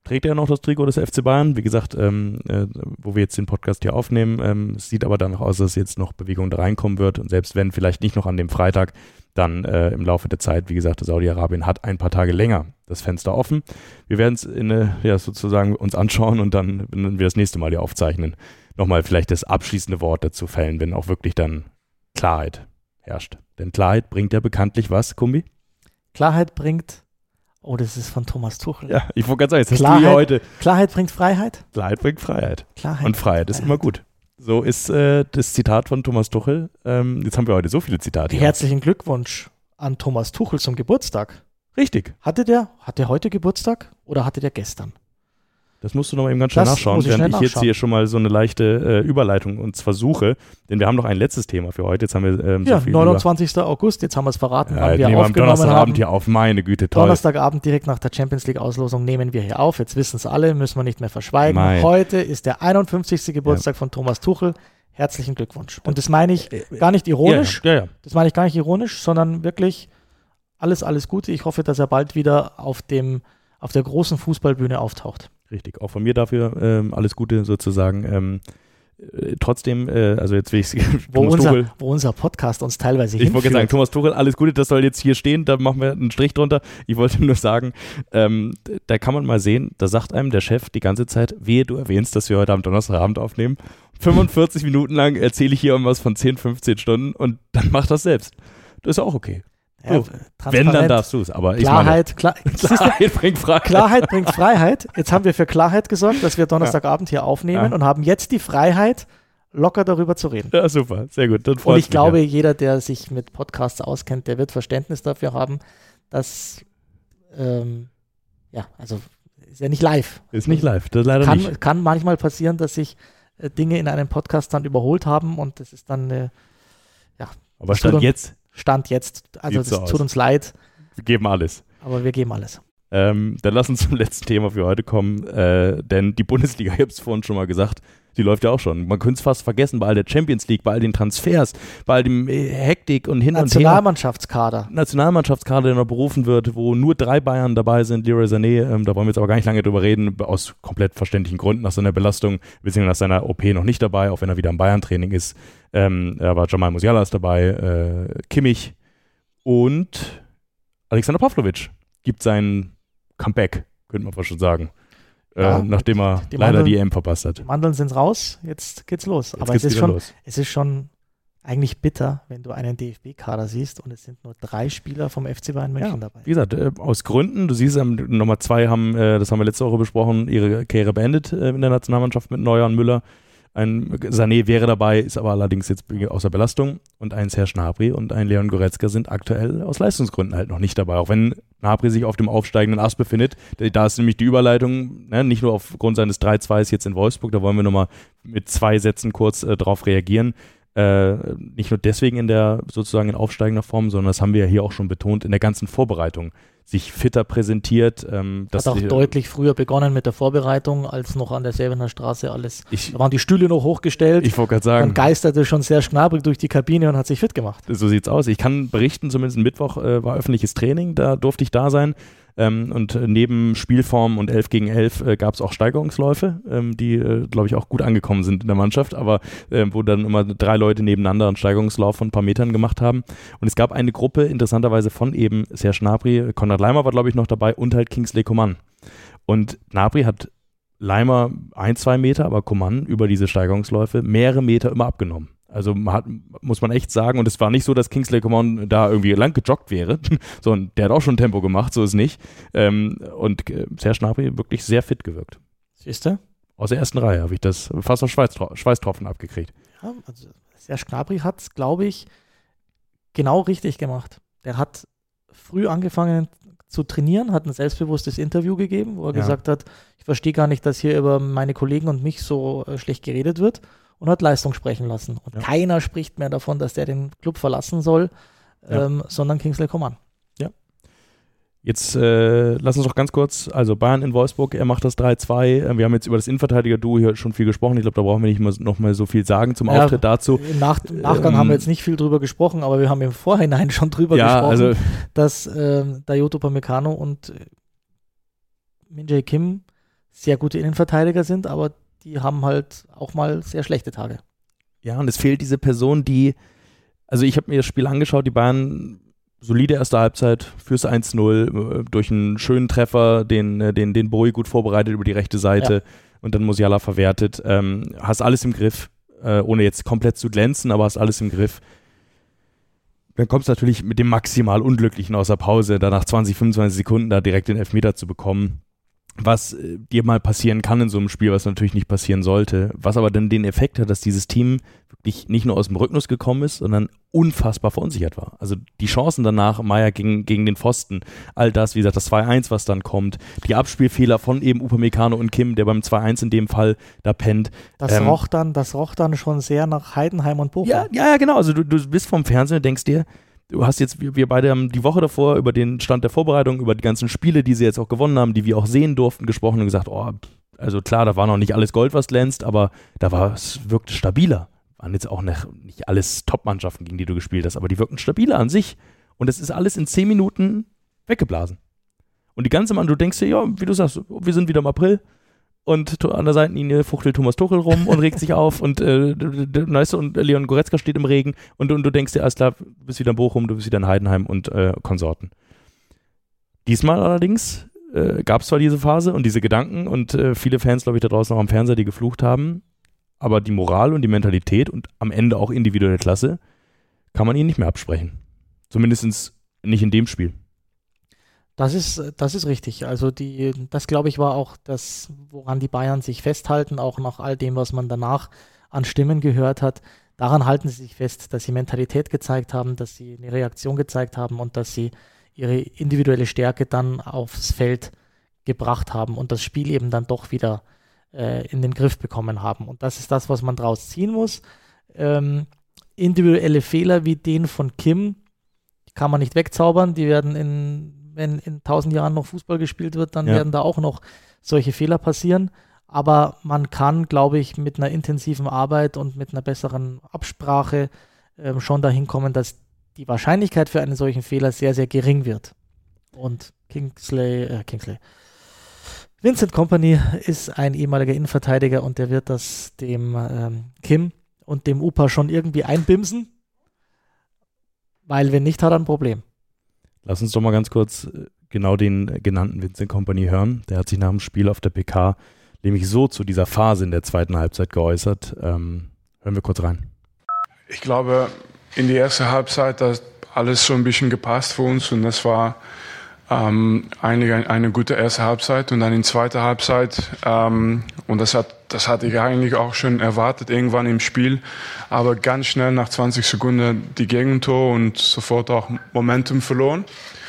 trägt er noch das Trikot des F C Bayern. Wie gesagt, ähm, äh, wo wir jetzt den Podcast hier aufnehmen, ähm, es sieht aber danach aus, dass jetzt noch Bewegung da reinkommen wird. Und selbst wenn vielleicht nicht noch an dem Freitag, dann äh, im Laufe der Zeit, wie gesagt, Saudi-Arabien hat ein paar Tage länger das Fenster offen. Wir werden es in äh, ja, sozusagen uns anschauen und dann, wenn wir das nächste Mal hier aufzeichnen, nochmal vielleicht das abschließende Wort dazu fällen, wenn auch wirklich dann Klarheit herrscht. Denn Klarheit bringt ja bekanntlich was, Kumbi? Klarheit bringt, oh, das ist von Thomas Tuchel. Ja, ich wollte gerade sagen, jetzt hast Klarheit, du hier heute. Klarheit bringt Freiheit? Klarheit bringt Freiheit. Klarheit Und Freiheit ist immer gut. So ist äh, das Zitat von Thomas Tuchel. Ähm, jetzt haben wir heute so viele Zitate. Herzlichen Glückwunsch an Thomas Tuchel zum Geburtstag. Richtig. Hatte der, hat der heute Geburtstag oder hatte der gestern? Das musst du noch mal eben ganz schnell Das nachschauen, muss ich während schnell ich jetzt nachschauen. hier schon mal so eine leichte äh, Überleitung uns versuche. Denn wir haben noch ein letztes Thema für heute. Jetzt haben wir ähm, Ja, so viel neunundzwanzigster August, jetzt haben wir es verraten, über, wann ja, wir nehmen wir am aufgenommen Donnerstagabend haben. hier auf. Meine Güte, toll. Donnerstagabend direkt nach der Champions League Auslosung nehmen wir hier auf. Jetzt wissen es alle, müssen wir nicht mehr verschweigen. Mein. Heute ist der einundfünfzigste Geburtstag ja. von Thomas Tuchel. Herzlichen Glückwunsch. Und das meine ich gar nicht ironisch. Ja, ja. Ja, ja. Das meine ich gar nicht ironisch, sondern wirklich alles, alles Gute. Ich hoffe, dass er bald wieder auf dem, auf der großen Fußballbühne auftaucht. Richtig, auch von mir dafür ähm, alles Gute sozusagen. Ähm, äh, trotzdem, äh, also jetzt will ich wo, Thomas unser, Tuchel, wo unser Podcast uns teilweise ich wollte hinführt. sagen, Thomas Tuchel, alles Gute, das soll jetzt hier stehen, da machen wir einen Strich drunter. Ich wollte nur sagen, ähm, da kann man mal sehen, da sagt einem der Chef die ganze Zeit, wehe, du erwähnst, dass wir heute am Donnerstagabend aufnehmen. fünfundvierzig Minuten lang erzähle ich hier irgendwas von zehn, fünfzehn Stunden und dann mach das selbst. Das ist auch okay. Ja, So, wenn, dann darfst du es. Aber Klarheit, ich meine, Klar, Klarheit bringt Freiheit. Klarheit bringt Freiheit. Jetzt haben wir für Klarheit gesorgt, dass wir Donnerstagabend hier aufnehmen Ja. und haben jetzt die Freiheit, locker darüber zu reden. Ja, super. Sehr gut. Dann Und freut's ich mich, glaube, ja. jeder, der sich mit Podcasts auskennt, der wird Verständnis dafür haben, dass, ähm, ja, also ist ja nicht live. Ist nicht live. Das leider kann, nicht. kann manchmal passieren, dass sich äh, Dinge in einem Podcast dann überholt haben und das ist dann, äh, ja, Aber das Stand tut uns- jetzt, Stand jetzt. Also Sieht das so aus. tut uns leid, wir geben alles. aber wir geben alles. Ähm, dann lass uns zum letzten Thema für heute kommen, äh, denn die Bundesliga, ich habe es vorhin schon mal gesagt, die läuft ja auch schon. Man könnte es fast vergessen bei all der Champions League, bei all den Transfers, bei all dem äh, Hektik und hin und her. Nationalmannschaftskader. Nationalmannschaftskader, der noch berufen wird, wo nur drei Bayern dabei sind, Leroy Sané, ähm, da wollen wir jetzt aber gar nicht lange drüber reden, aus komplett verständlichen Gründen, nach seiner Belastung, beziehungsweise nach seiner O P noch nicht dabei, auch wenn er wieder im Bayern-Training ist. Ähm, aber Jamal Musiala ist dabei, äh, Kimmich und Alexander Pavlovic gibt sein Comeback, könnte man fast schon sagen, äh, Ja, nachdem er die leider Mandeln- die E M verpasst hat. Die Mandeln sind raus, jetzt geht's los. Jetzt aber geht's es ist, wieder schon, los. es ist schon eigentlich bitter, wenn du einen D F B-Kader siehst und es sind nur drei Spieler vom F C Bayern München Ja, dabei. wie gesagt, äh, aus Gründen, du siehst, ähm, Nummer zwei haben, äh, das haben wir letzte Woche besprochen, ihre Karriere beendet äh, in der Nationalmannschaft mit Neuer und Müller. Ein Sané wäre dabei, ist aber allerdings jetzt außer Belastung. Und ein Serge Gnabry und ein Leon Goretzka sind aktuell aus Leistungsgründen halt noch nicht dabei. Auch wenn Gnabry sich auf dem aufsteigenden Ast befindet. Da ist nämlich die Überleitung, ne, nicht nur aufgrund seines drei zwei jetzt in Wolfsburg, da wollen wir nochmal mit zwei Sätzen kurz äh, drauf reagieren. Äh, nicht nur deswegen in der sozusagen in aufsteigender Form, sondern das haben wir ja hier auch schon betont, in der ganzen Vorbereitung sich fitter präsentiert. Ähm, Hat auch die, deutlich früher begonnen mit der Vorbereitung, als noch an der Säbener Straße alles, Ich, da waren die Stühle noch hochgestellt, ich wollte gerade dann sagen, geisterte schon Serge Gnabry durch die Kabine und hat sich fit gemacht. so sieht's aus. Ich kann berichten, zumindest Mittwoch äh, war öffentliches Training, da durfte ich da sein. Ähm, und äh, neben Spielform und elf gegen elf äh, gab es auch Steigerungsläufe, ähm, die, äh, glaube ich, auch gut angekommen sind in der Mannschaft, aber äh, wo dann immer drei Leute nebeneinander einen Steigerungslauf von ein paar Metern gemacht haben. Und es gab eine Gruppe, interessanterweise von eben Serge Gnabry, Konrad Laimer war, glaube ich, noch dabei und halt Kingsley Coman. Und Gnabry hat Laimer ein, zwei Meter, aber Coman über diese Steigerungsläufe mehrere Meter immer abgenommen. Also man hat, muss man echt sagen, und es war nicht so, dass Kingsley Coman da irgendwie lang gejoggt wäre, sondern der hat auch schon Tempo gemacht, so ist nicht. Ähm, und äh, Serge Gnabry wirklich sehr fit gewirkt. Siehst du? Aus der ersten Reihe habe ich das fast auf Schweißtro- Schweißtropfen abgekriegt. Ja, also Serge Gnabry hat es, glaube ich, genau richtig gemacht. Der hat früh angefangen zu trainieren, hat ein selbstbewusstes Interview gegeben, wo er Ja. gesagt hat, ich verstehe gar nicht, dass hier über meine Kollegen und mich so äh, schlecht geredet wird, und hat Leistung sprechen lassen. Und Ja. keiner spricht mehr davon, dass der den Club verlassen soll, Ja. ähm, sondern Kingsley Coman. Jetzt äh, lass uns doch ganz kurz, also Bayern in Wolfsburg, er macht das drei zwei. Äh, wir haben jetzt über das Innenverteidiger-Duo hier schon viel gesprochen. Ich glaube, da brauchen wir nicht mal, noch mal so viel sagen zum Ja, Auftritt dazu. Im Nach Nachgang Ähm, haben wir jetzt nicht viel drüber gesprochen, aber wir haben im Vorhinein schon drüber Ja, gesprochen, also dass ähm, Dayot Upamecano und äh, Min Jae Kim sehr gute Innenverteidiger sind, aber die haben halt auch mal sehr schlechte Tage. Ja, und es fehlt diese Person, die, also ich habe mir das Spiel angeschaut, die Bayern solide erste Halbzeit fürs eins null, durch einen schönen Treffer, den, den, den Bowie gut vorbereitet über die rechte Seite ja. und dann Musiala verwertet. Ähm, hast alles im Griff, äh, ohne jetzt komplett zu glänzen, aber hast alles im Griff. Dann kommst du natürlich mit dem maximal Unglücklichen aus der Pause, da nach zwanzig, fünfundzwanzig Sekunden da direkt den Elfmeter zu bekommen, was äh, dir mal passieren kann in so einem Spiel, was natürlich nicht passieren sollte, was aber dann den Effekt hat, dass dieses Team wirklich nicht nur aus dem Rhythmus gekommen ist, sondern unfassbar verunsichert war. Also die Chancen danach, Meier gegen, gegen den Pfosten, all das, wie gesagt, das zwei eins, was dann kommt, die Abspielfehler von eben Upamecano und Kim, der beim zwei eins in dem Fall da pennt. Das, ähm, roch, dann, das roch dann schon sehr nach Heidenheim und Bochum. Ja, ja, genau, also du, du bist vom Fernseher und denkst dir, du hast jetzt, wir, wir beide haben die Woche davor über den Stand der Vorbereitung, über die ganzen Spiele, die sie jetzt auch gewonnen haben, die wir auch sehen durften, gesprochen und gesagt, oh, also klar, da war noch nicht alles Gold, was glänzt, aber da war es wirkte stabiler. Waren jetzt auch nicht, nicht alles Top-Mannschaften, gegen die du gespielt hast, aber die wirkten stabiler an sich. Und das ist alles in zehn Minuten weggeblasen. Und die ganze Mann, du denkst dir, ja, wie du sagst, wir sind wieder im April und an der Seitenlinie fuchtelt Thomas Tuchel rum und regt sich auf und, äh, weißt du, und Leon Goretzka steht im Regen und, und du denkst dir, alles klar, du bist wieder in Bochum, du bist wieder in Heidenheim und äh, Konsorten. Diesmal allerdings äh, gab es zwar diese Phase und diese Gedanken und äh, viele Fans, glaube ich, da draußen auch am Fernseher, die geflucht haben, aber die Moral und die Mentalität und am Ende auch individuelle Klasse kann man ihnen nicht mehr absprechen. Zumindest nicht in dem Spiel. Das ist, das ist richtig. Also die, das, glaube ich, war auch das, woran die Bayern sich festhalten, auch nach all dem, was man danach an Stimmen gehört hat. Daran halten sie sich fest, dass sie Mentalität gezeigt haben, dass sie eine Reaktion gezeigt haben und dass sie ihre individuelle Stärke dann aufs Feld gebracht haben und das Spiel eben dann doch wieder äh, in den Griff bekommen haben. Und das ist das, was man draus ziehen muss. Ähm, individuelle Fehler wie den von Kim, die kann man nicht wegzaubern, die werden in wenn in tausend Jahren noch Fußball gespielt wird, dann ja. werden da auch noch solche Fehler passieren. Aber man kann, glaube ich, mit einer intensiven Arbeit und mit einer besseren Absprache ähm, schon dahin kommen, dass die Wahrscheinlichkeit für einen solchen Fehler sehr, sehr gering wird. Und Kingsley, äh, Kingsley, Vincent Kompany ist ein ehemaliger Innenverteidiger und der wird das dem ähm, Kim und dem Upa schon irgendwie einbimsen, weil wenn nicht, hat er ein Problem. Lass uns doch mal ganz kurz genau den genannten Vincent Kompany hören. Der hat sich nach dem Spiel auf der P K nämlich so zu dieser Phase in der zweiten Halbzeit geäußert. Ähm, hören wir kurz rein. Ich glaube, in die erste Halbzeit hat alles so ein bisschen gepasst für uns und das war ähm, eigentlich eine, eine gute erste Halbzeit und dann in zweiter Halbzeit ähm, und das hat das hatte ich eigentlich auch schon erwartet irgendwann im Spiel, aber ganz schnell nach zwanzig Sekunden die Gegentor und sofort auch Momentum verloren.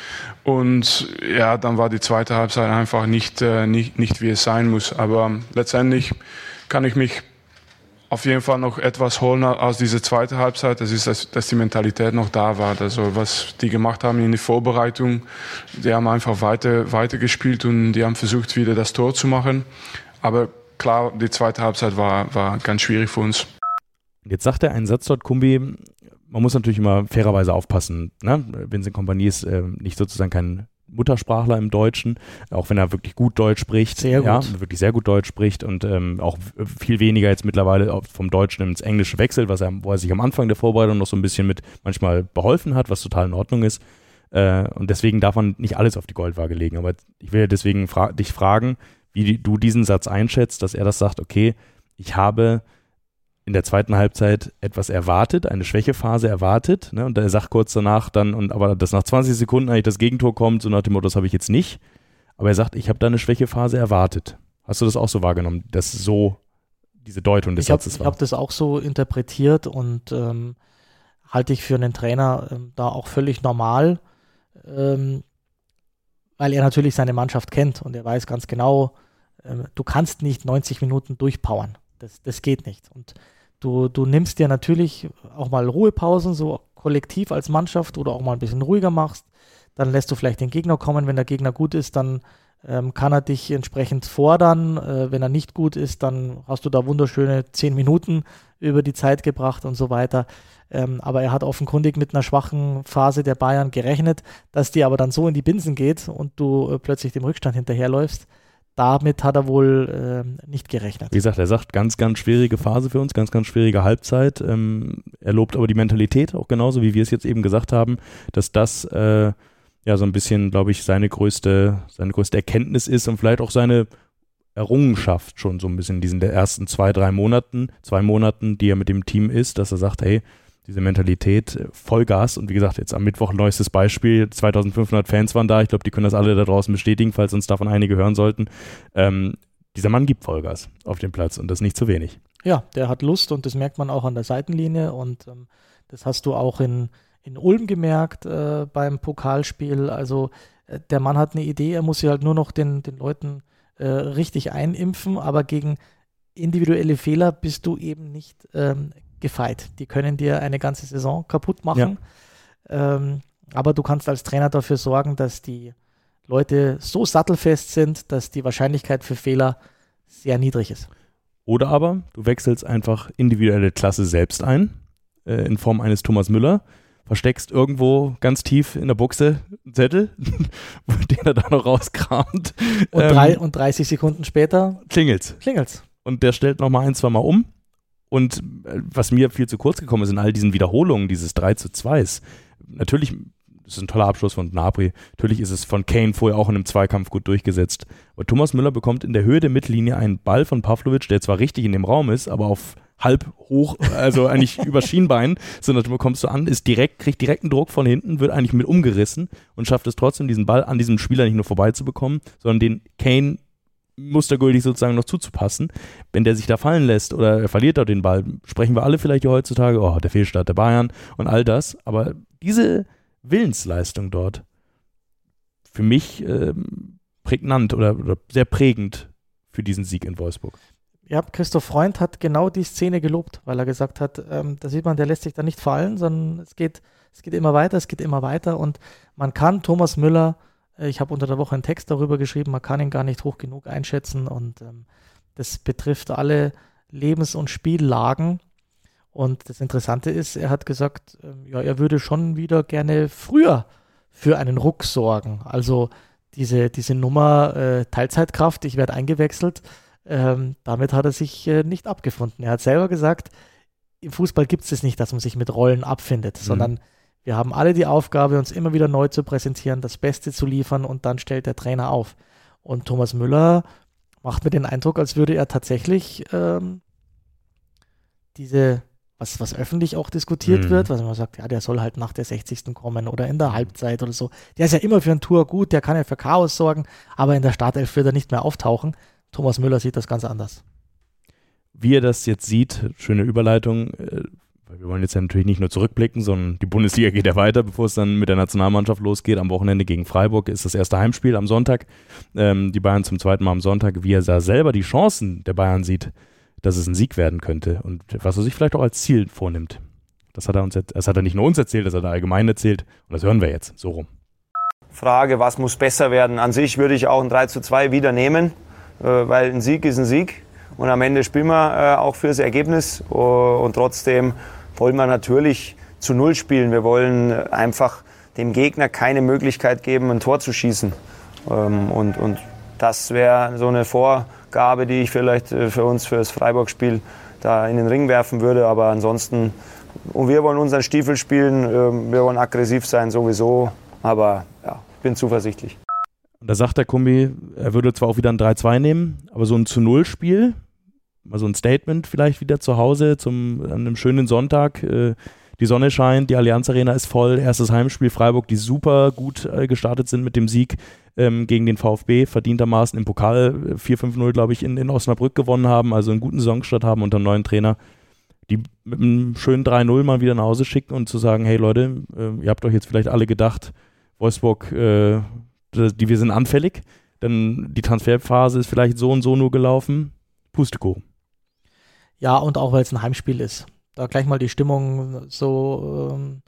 Und ja, dann war die zweite Halbzeit einfach nicht, äh, nicht, nicht wie es sein muss. Aber letztendlich kann ich mich auf jeden Fall noch etwas holen aus dieser zweiten Halbzeit. Das ist, dass, dass die Mentalität noch da war. Also was die gemacht haben in der Vorbereitung, die haben einfach weiter, weiter gespielt und die haben versucht, wieder das Tor zu machen. Aber klar, die zweite Halbzeit war, war ganz schwierig für uns. Jetzt sagt er einen Satz dort, Kumbi, man muss natürlich immer fairerweise aufpassen. Ne? Vincent Kompany ist äh, nicht sozusagen kein Muttersprachler im Deutschen, auch wenn er wirklich gut Deutsch spricht. Sehr gut. Ja, wirklich sehr gut Deutsch spricht und ähm, auch viel weniger jetzt mittlerweile vom Deutschen ins Englische wechselt, was er, wo er sich am Anfang der Vorbereitung noch so ein bisschen mit manchmal beholfen hat, was total in Ordnung ist. Äh, und deswegen darf man nicht alles auf die Goldwaage legen. Aber ich will deswegen fra- dich fragen, wie du diesen Satz einschätzt, dass er das sagt, okay, ich habe in der zweiten Halbzeit etwas erwartet, eine Schwächephase erwartet, ne? Und er sagt kurz danach dann, und aber dass nach zwanzig Sekunden eigentlich das Gegentor kommt, so nach dem Motto, das habe ich jetzt nicht, aber er sagt, ich habe da eine Schwächephase erwartet. Hast du das auch so wahrgenommen, dass so diese Deutung des ich hab, Satzes war? Ich habe das auch so interpretiert und ähm, halte ich für einen Trainer ähm, da auch völlig normal, ähm, weil er natürlich seine Mannschaft kennt und er weiß ganz genau, ähm, du kannst nicht neunzig Minuten durchpowern. Das, das geht nicht. Und du, du nimmst dir natürlich auch mal Ruhepausen, so kollektiv als Mannschaft oder auch mal ein bisschen ruhiger machst. Dann lässt du vielleicht den Gegner kommen. Wenn der Gegner gut ist, dann ähm, kann er dich entsprechend fordern. Äh, wenn er nicht gut ist, dann hast du da wunderschöne zehn Minuten über die Zeit gebracht und so weiter. Ähm, aber er hat offenkundig mit einer schwachen Phase der Bayern gerechnet, dass die aber dann so in die Binsen geht und du äh, plötzlich dem Rückstand hinterherläufst. damit hat er wohl äh, nicht gerechnet. Wie gesagt, er sagt, ganz, ganz schwierige Phase für uns, ganz, ganz schwierige Halbzeit. Ähm, er lobt aber die Mentalität auch genauso, wie wir es jetzt eben gesagt haben, dass das äh, ja so ein bisschen, glaube ich, seine größte, seine größte Erkenntnis ist und vielleicht auch seine Errungenschaft schon so ein bisschen in diesen der ersten zwei, drei Monaten, zwei Monaten, die er mit dem Team ist, dass er sagt, hey, diese Mentalität, Vollgas und wie gesagt, jetzt am Mittwoch neuestes Beispiel, zweitausendfünfhundert Fans waren da, ich glaube, die können das alle da draußen bestätigen, falls uns davon einige hören sollten. Ähm, dieser Mann gibt Vollgas auf dem Platz und das nicht zu wenig. Ja, der hat Lust und das merkt man auch an der Seitenlinie und ähm, das hast du auch in, in Ulm gemerkt äh, beim Pokalspiel. Also äh, der Mann hat eine Idee, er muss sie halt nur noch den, den Leuten äh, richtig einimpfen, aber gegen individuelle Fehler bist du eben nicht ähm, gefeit. Die können dir eine ganze Saison kaputt machen. Ja. Ähm, aber du kannst als Trainer dafür sorgen, dass die Leute so sattelfest sind, dass die Wahrscheinlichkeit für Fehler sehr niedrig ist. Oder aber du wechselst einfach individuelle Klasse selbst ein, äh, in Form eines Thomas Müller, versteckst irgendwo ganz tief in der Buchse einen Zettel, den er da noch rauskramt. Und, ähm, drei, und dreißig Sekunden später klingelt's. Klingelt's. Und der stellt nochmal ein, zwei Mal um. Und was mir viel zu kurz gekommen ist in all diesen Wiederholungen dieses drei zu zwei, natürlich, das ist ein toller Abschluss von Gnabry, natürlich ist es von Kane vorher auch in einem Zweikampf gut durchgesetzt. Aber Thomas Müller bekommt in der Höhe der Mittellinie einen Ball von Pavlovic, der zwar richtig in dem Raum ist, aber auf halb hoch, also eigentlich über Schienbein, sondern du bekommst du an, ist direkt, kriegt direkt einen Druck von hinten, wird eigentlich mit umgerissen und schafft es trotzdem, diesen Ball an diesem Spieler nicht nur vorbeizubekommen, sondern den Kane mustergültig sozusagen noch zuzupassen. Wenn der sich da fallen lässt oder er verliert dort den Ball, sprechen wir alle vielleicht heutzutage, oh, der Fehlstart der Bayern und all das. Aber diese Willensleistung dort, für mich ähm, prägnant oder, oder sehr prägend für diesen Sieg in Wolfsburg. Ja, Christoph Freund hat genau die Szene gelobt, weil er gesagt hat, ähm, da sieht man, der lässt sich da nicht fallen, sondern es geht, es geht immer weiter, es geht immer weiter und man kann Thomas Müller, ich habe unter der Woche einen Text darüber geschrieben, man kann ihn gar nicht hoch genug einschätzen und ähm, das betrifft alle Lebens- und Spiellagen. Und das Interessante ist, er hat gesagt, ähm, ja, er würde schon wieder gerne früher für einen Ruck sorgen. Also diese, diese Nummer äh, Teilzeitkraft, ich werde eingewechselt, ähm, damit hat er sich äh, nicht abgefunden. Er hat selber gesagt, im Fußball gibt es es nicht, dass man sich mit Rollen abfindet, mhm. sondern wir haben alle die Aufgabe, uns immer wieder neu zu präsentieren, das Beste zu liefern und dann stellt der Trainer auf. Und Thomas Müller macht mir den Eindruck, als würde er tatsächlich ähm, diese, was, was öffentlich auch diskutiert mhm. wird, was man sagt, ja, der soll halt nach der sechzigsten kommen oder in der Halbzeit oder so. Der ist ja immer für ein Tor gut, der kann ja für Chaos sorgen, aber in der Startelf wird er nicht mehr auftauchen. Thomas Müller sieht das ganz anders. Wie er das jetzt sieht, schöne Überleitung, äh, weil wir wollen jetzt ja natürlich nicht nur zurückblicken, sondern die Bundesliga geht ja weiter, bevor es dann mit der Nationalmannschaft losgeht. Am Wochenende gegen Freiburg ist das erste Heimspiel am Sonntag. Ähm, die Bayern zum zweiten Mal am Sonntag. Wie er da selber die Chancen der Bayern sieht, dass es ein Sieg werden könnte und was er sich vielleicht auch als Ziel vornimmt. Das hat er uns jetzt, das hat er nicht nur uns erzählt, das hat er allgemein erzählt und das hören wir jetzt so rum. Frage, was muss besser werden? An sich würde ich auch ein drei zu zwei wieder nehmen, äh, weil ein Sieg ist ein Sieg und am Ende spielen wir äh, auch fürs Ergebnis uh, und trotzdem wollen wir natürlich zu Null spielen. Wir wollen einfach dem Gegner keine Möglichkeit geben, ein Tor zu schießen. Ähm, und, und das wäre so eine Vorgabe, die ich vielleicht für uns, für das Freiburg-Spiel da in den Ring werfen würde. Aber ansonsten, und wir wollen unseren Stiefel spielen, wir wollen aggressiv sein sowieso. Aber ja, ich bin zuversichtlich. Da sagt der Kumbi, er würde zwar auch wieder ein drei zwei nehmen, aber so ein zu Null Spiel, mal so ein Statement vielleicht wieder zu Hause zum, an einem schönen Sonntag. Äh, die Sonne scheint, die Allianz Arena ist voll, erstes Heimspiel Freiburg, die super gut äh, gestartet sind mit dem Sieg ähm, gegen den VfB, verdientermaßen im Pokal vier fünf null, glaube ich, in, in Osnabrück gewonnen haben, also einen guten Saisonstart haben unter einem neuen Trainer, die mit einem schönen drei null mal wieder nach Hause schicken und zu sagen, hey Leute, äh, ihr habt doch jetzt vielleicht alle gedacht, Wolfsburg, äh, die, wir sind anfällig, denn die Transferphase ist vielleicht so und so nur gelaufen. Pustekuchen. Ja, und auch weil es ein Heimspiel ist. Da gleich mal die Stimmung so, ähm,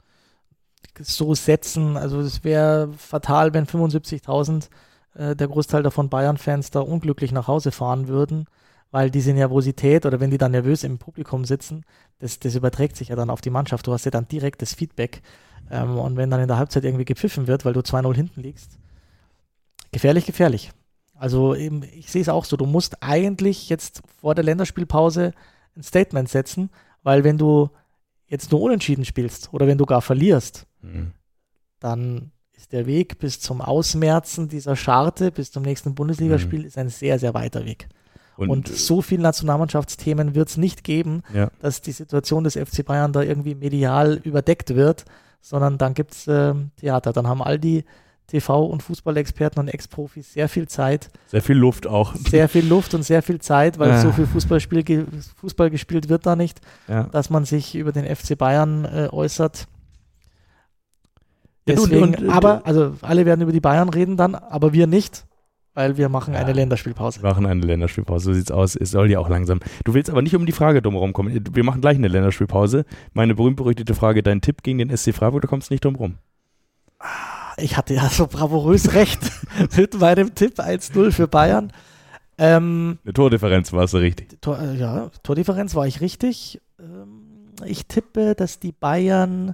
so setzen. Also es wäre fatal, wenn fünfundsiebzigtausend, äh, der Großteil davon Bayern-Fans, da unglücklich nach Hause fahren würden, weil diese Nervosität oder wenn die dann nervös im Publikum sitzen, das, das überträgt sich ja dann auf die Mannschaft. Du hast ja dann direktes Feedback. Ähm, und wenn dann in der Halbzeit irgendwie gepfiffen wird, weil du zwei null hinten liegst, gefährlich, gefährlich. Also eben, ich sehe es auch so, du musst eigentlich jetzt vor der Länderspielpause ein Statement setzen, weil wenn du jetzt nur unentschieden spielst oder wenn du gar verlierst, mhm. dann ist der Weg bis zum Ausmerzen dieser Scharte, bis zum nächsten Bundesligaspiel, mhm. ist ein sehr, sehr weiter Weg. Und, und so viele Nationalmannschaftsthemen wird es nicht geben, ja. dass die Situation des F C Bayern da irgendwie medial überdeckt wird, sondern dann gibt es äh, Theater. Dann haben all die T V- und Fußballexperten und Ex-Profis sehr viel Zeit. Sehr viel Luft auch. Sehr viel Luft und sehr viel Zeit, weil ja. so viel Fußballspiel ge- Fußball gespielt wird da nicht, ja. dass man sich über den F C Bayern äh, äußert. Deswegen, und, und, und, aber, also alle werden über die Bayern reden dann, aber wir nicht. Weil wir machen ja, eine Länderspielpause. Wir machen eine Länderspielpause, so sieht's aus. Es soll ja auch langsam. Du willst aber nicht um die Frage drumherum kommen. Wir machen gleich eine Länderspielpause. Meine berühmt-berüchtigte Frage, dein Tipp gegen den S C Freiburg, da kommst du nicht drum rum. Ich hatte ja so bravourös recht mit meinem Tipp eins null für Bayern. Ähm, eine Tordifferenz warst du richtig. Tor, äh, ja, Tordifferenz war ich richtig. Ähm, ich tippe, dass die Bayern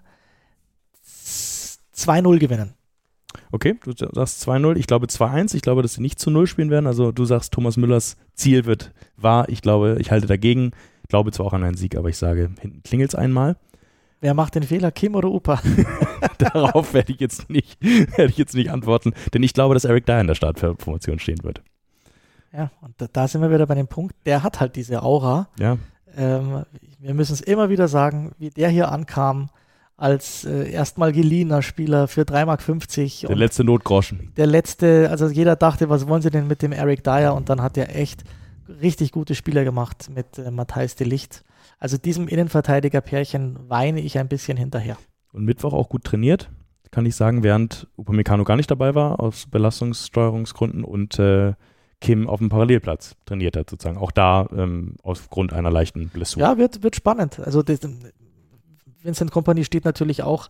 zwei null gewinnen. Okay, du sagst zwei null, ich glaube zwei eins, ich glaube, dass sie nicht zu null spielen werden, also du sagst, Thomas Müllers Ziel wird wahr, ich glaube, ich halte dagegen, glaube zwar auch an einen Sieg, aber ich sage, hinten klingelt es einmal. Wer macht den Fehler, Kim oder Upa? Darauf werde ich jetzt nicht, werde ich jetzt nicht antworten, denn ich glaube, dass Eric Dyer in der Startformation stehen wird. Ja, und da, da sind wir wieder bei dem Punkt, der hat halt diese Aura. Ja. Ähm, wir müssen es immer wieder sagen, wie der hier ankam, als äh, erstmal geliehener Spieler für drei Mark fünfzig. Der letzte Notgroschen. Der letzte, also jeder dachte, was wollen sie denn mit dem Eric Dyer? Und dann hat er echt richtig gute Spieler gemacht mit äh, Matthijs de Ligt. Also diesem Innenverteidiger-Pärchen weine ich ein bisschen hinterher. Und Mittwoch auch gut trainiert, kann ich sagen, während Upamecano gar nicht dabei war, aus Belastungssteuerungsgründen und äh, Kim auf dem Parallelplatz trainiert hat sozusagen. Auch da ähm, aufgrund einer leichten Blessur. Ja, wird, wird spannend. Also das, Vincent Kompany steht natürlich auch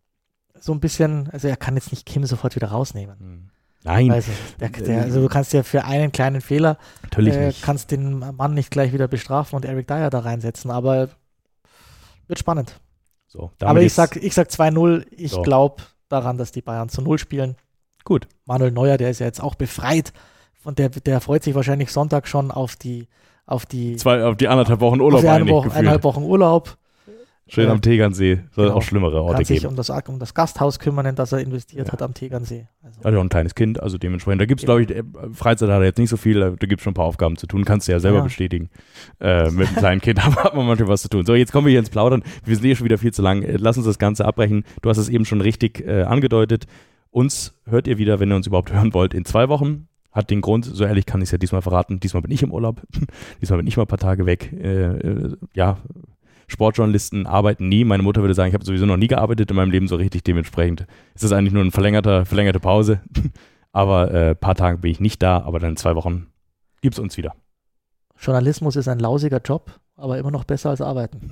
so ein bisschen, also er kann jetzt nicht Kim sofort wieder rausnehmen. Nein. Also, der, der, also du kannst ja für einen kleinen Fehler, natürlich äh, nicht. kannst den Mann nicht gleich wieder bestrafen und Eric Dyer da reinsetzen, aber wird spannend. So, aber ich sag, ich sag zwei null, ich so. glaube daran, dass die Bayern zu null spielen. Gut. Manuel Neuer, der ist ja jetzt auch befreit und der, der freut sich wahrscheinlich Sonntag schon auf die auf die, Zwei, auf die anderthalb Wochen Urlaub. Auf die eine Woche, eineinhalb Wochen Urlaub. Schön äh, am Tegernsee. Soll genau. auch schlimmere Orte kann sich geben. Um das, um das Gasthaus kümmern, in das er investiert ja. hat am Tegernsee. Also, also auch ein kleines Kind, also dementsprechend. Da gibt es, glaube ich, Freizeit hat er jetzt nicht so viel, da gibt es schon ein paar Aufgaben zu tun. Kannst du ja selber ja. bestätigen. Äh, mit einem kleinen Kind hat man manchmal was zu tun. So, jetzt kommen wir hier ins Plaudern. Wir sind eh schon wieder viel zu lang. Lass uns das Ganze abbrechen. Du hast es eben schon richtig äh, angedeutet. Uns hört ihr wieder, wenn ihr uns überhaupt hören wollt, in zwei Wochen. Hat den Grund, so ehrlich kann ich es ja diesmal verraten, diesmal bin ich im Urlaub. Diesmal bin ich mal ein paar Tage weg. Äh, äh, ja, Sportjournalisten arbeiten nie. Meine Mutter würde sagen, ich habe sowieso noch nie gearbeitet in meinem Leben so richtig. Dementsprechend ist es eigentlich nur eine verlängerte, verlängerte Pause. Aber ein äh, paar Tage bin ich nicht da, aber dann in zwei Wochen gibt es uns wieder. Journalismus ist ein lausiger Job, aber immer noch besser als arbeiten.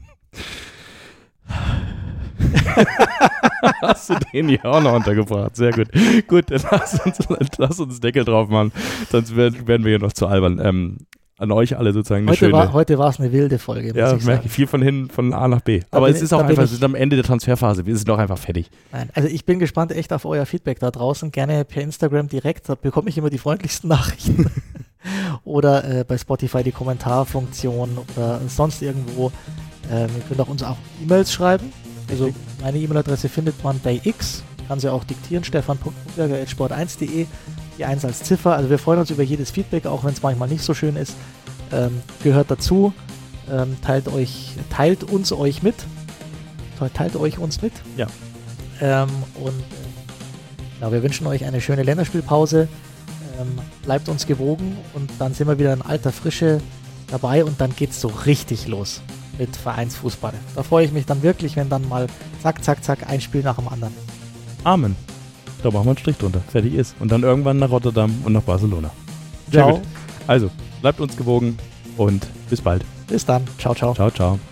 Hast du den hier auch noch untergebracht? Sehr gut. Gut, dann lass uns, lass uns Deckel drauf machen, sonst werden, werden wir hier noch zu albern. Ähm, an euch alle sozusagen eine heute schöne... War, heute war es eine wilde Folge, ja, ich merke viel von hin, von A nach B. Da Aber es ich, ist auch einfach, wir sind am Ende der Transferphase, wir sind doch einfach fertig. Nein, also ich bin gespannt echt auf euer Feedback da draußen, gerne per Instagram direkt, da bekomme ich immer die freundlichsten Nachrichten. Oder äh, bei Spotify die Kommentarfunktion oder sonst irgendwo. Ähm, ihr könnt auch uns auch E-Mails schreiben. Also meine E-Mail-Adresse findet man bei X, kann sie auch diktieren, stefan punkt buchberger at sport eins punkt de, die eins als Ziffer. Also wir freuen uns über jedes Feedback, auch wenn es manchmal nicht so schön ist. Ähm, gehört dazu, ähm, teilt euch, teilt uns euch mit, teilt euch uns mit. Ja. Ähm, und äh, ja, wir wünschen euch eine schöne Länderspielpause. Ähm, bleibt uns gewogen und dann sind wir wieder in alter Frische dabei und dann geht's so richtig los mit Vereinsfußball. Da freue ich mich dann wirklich, wenn dann mal zack, zack, zack, ein Spiel nach dem anderen. Amen. Da machen wir einen Strich drunter. Fertig ist. Und dann irgendwann nach Rotterdam und nach Barcelona. Sehr ciao. Gut. Also, bleibt uns gewogen und bis bald. Bis dann. Ciao, ciao. Ciao, ciao.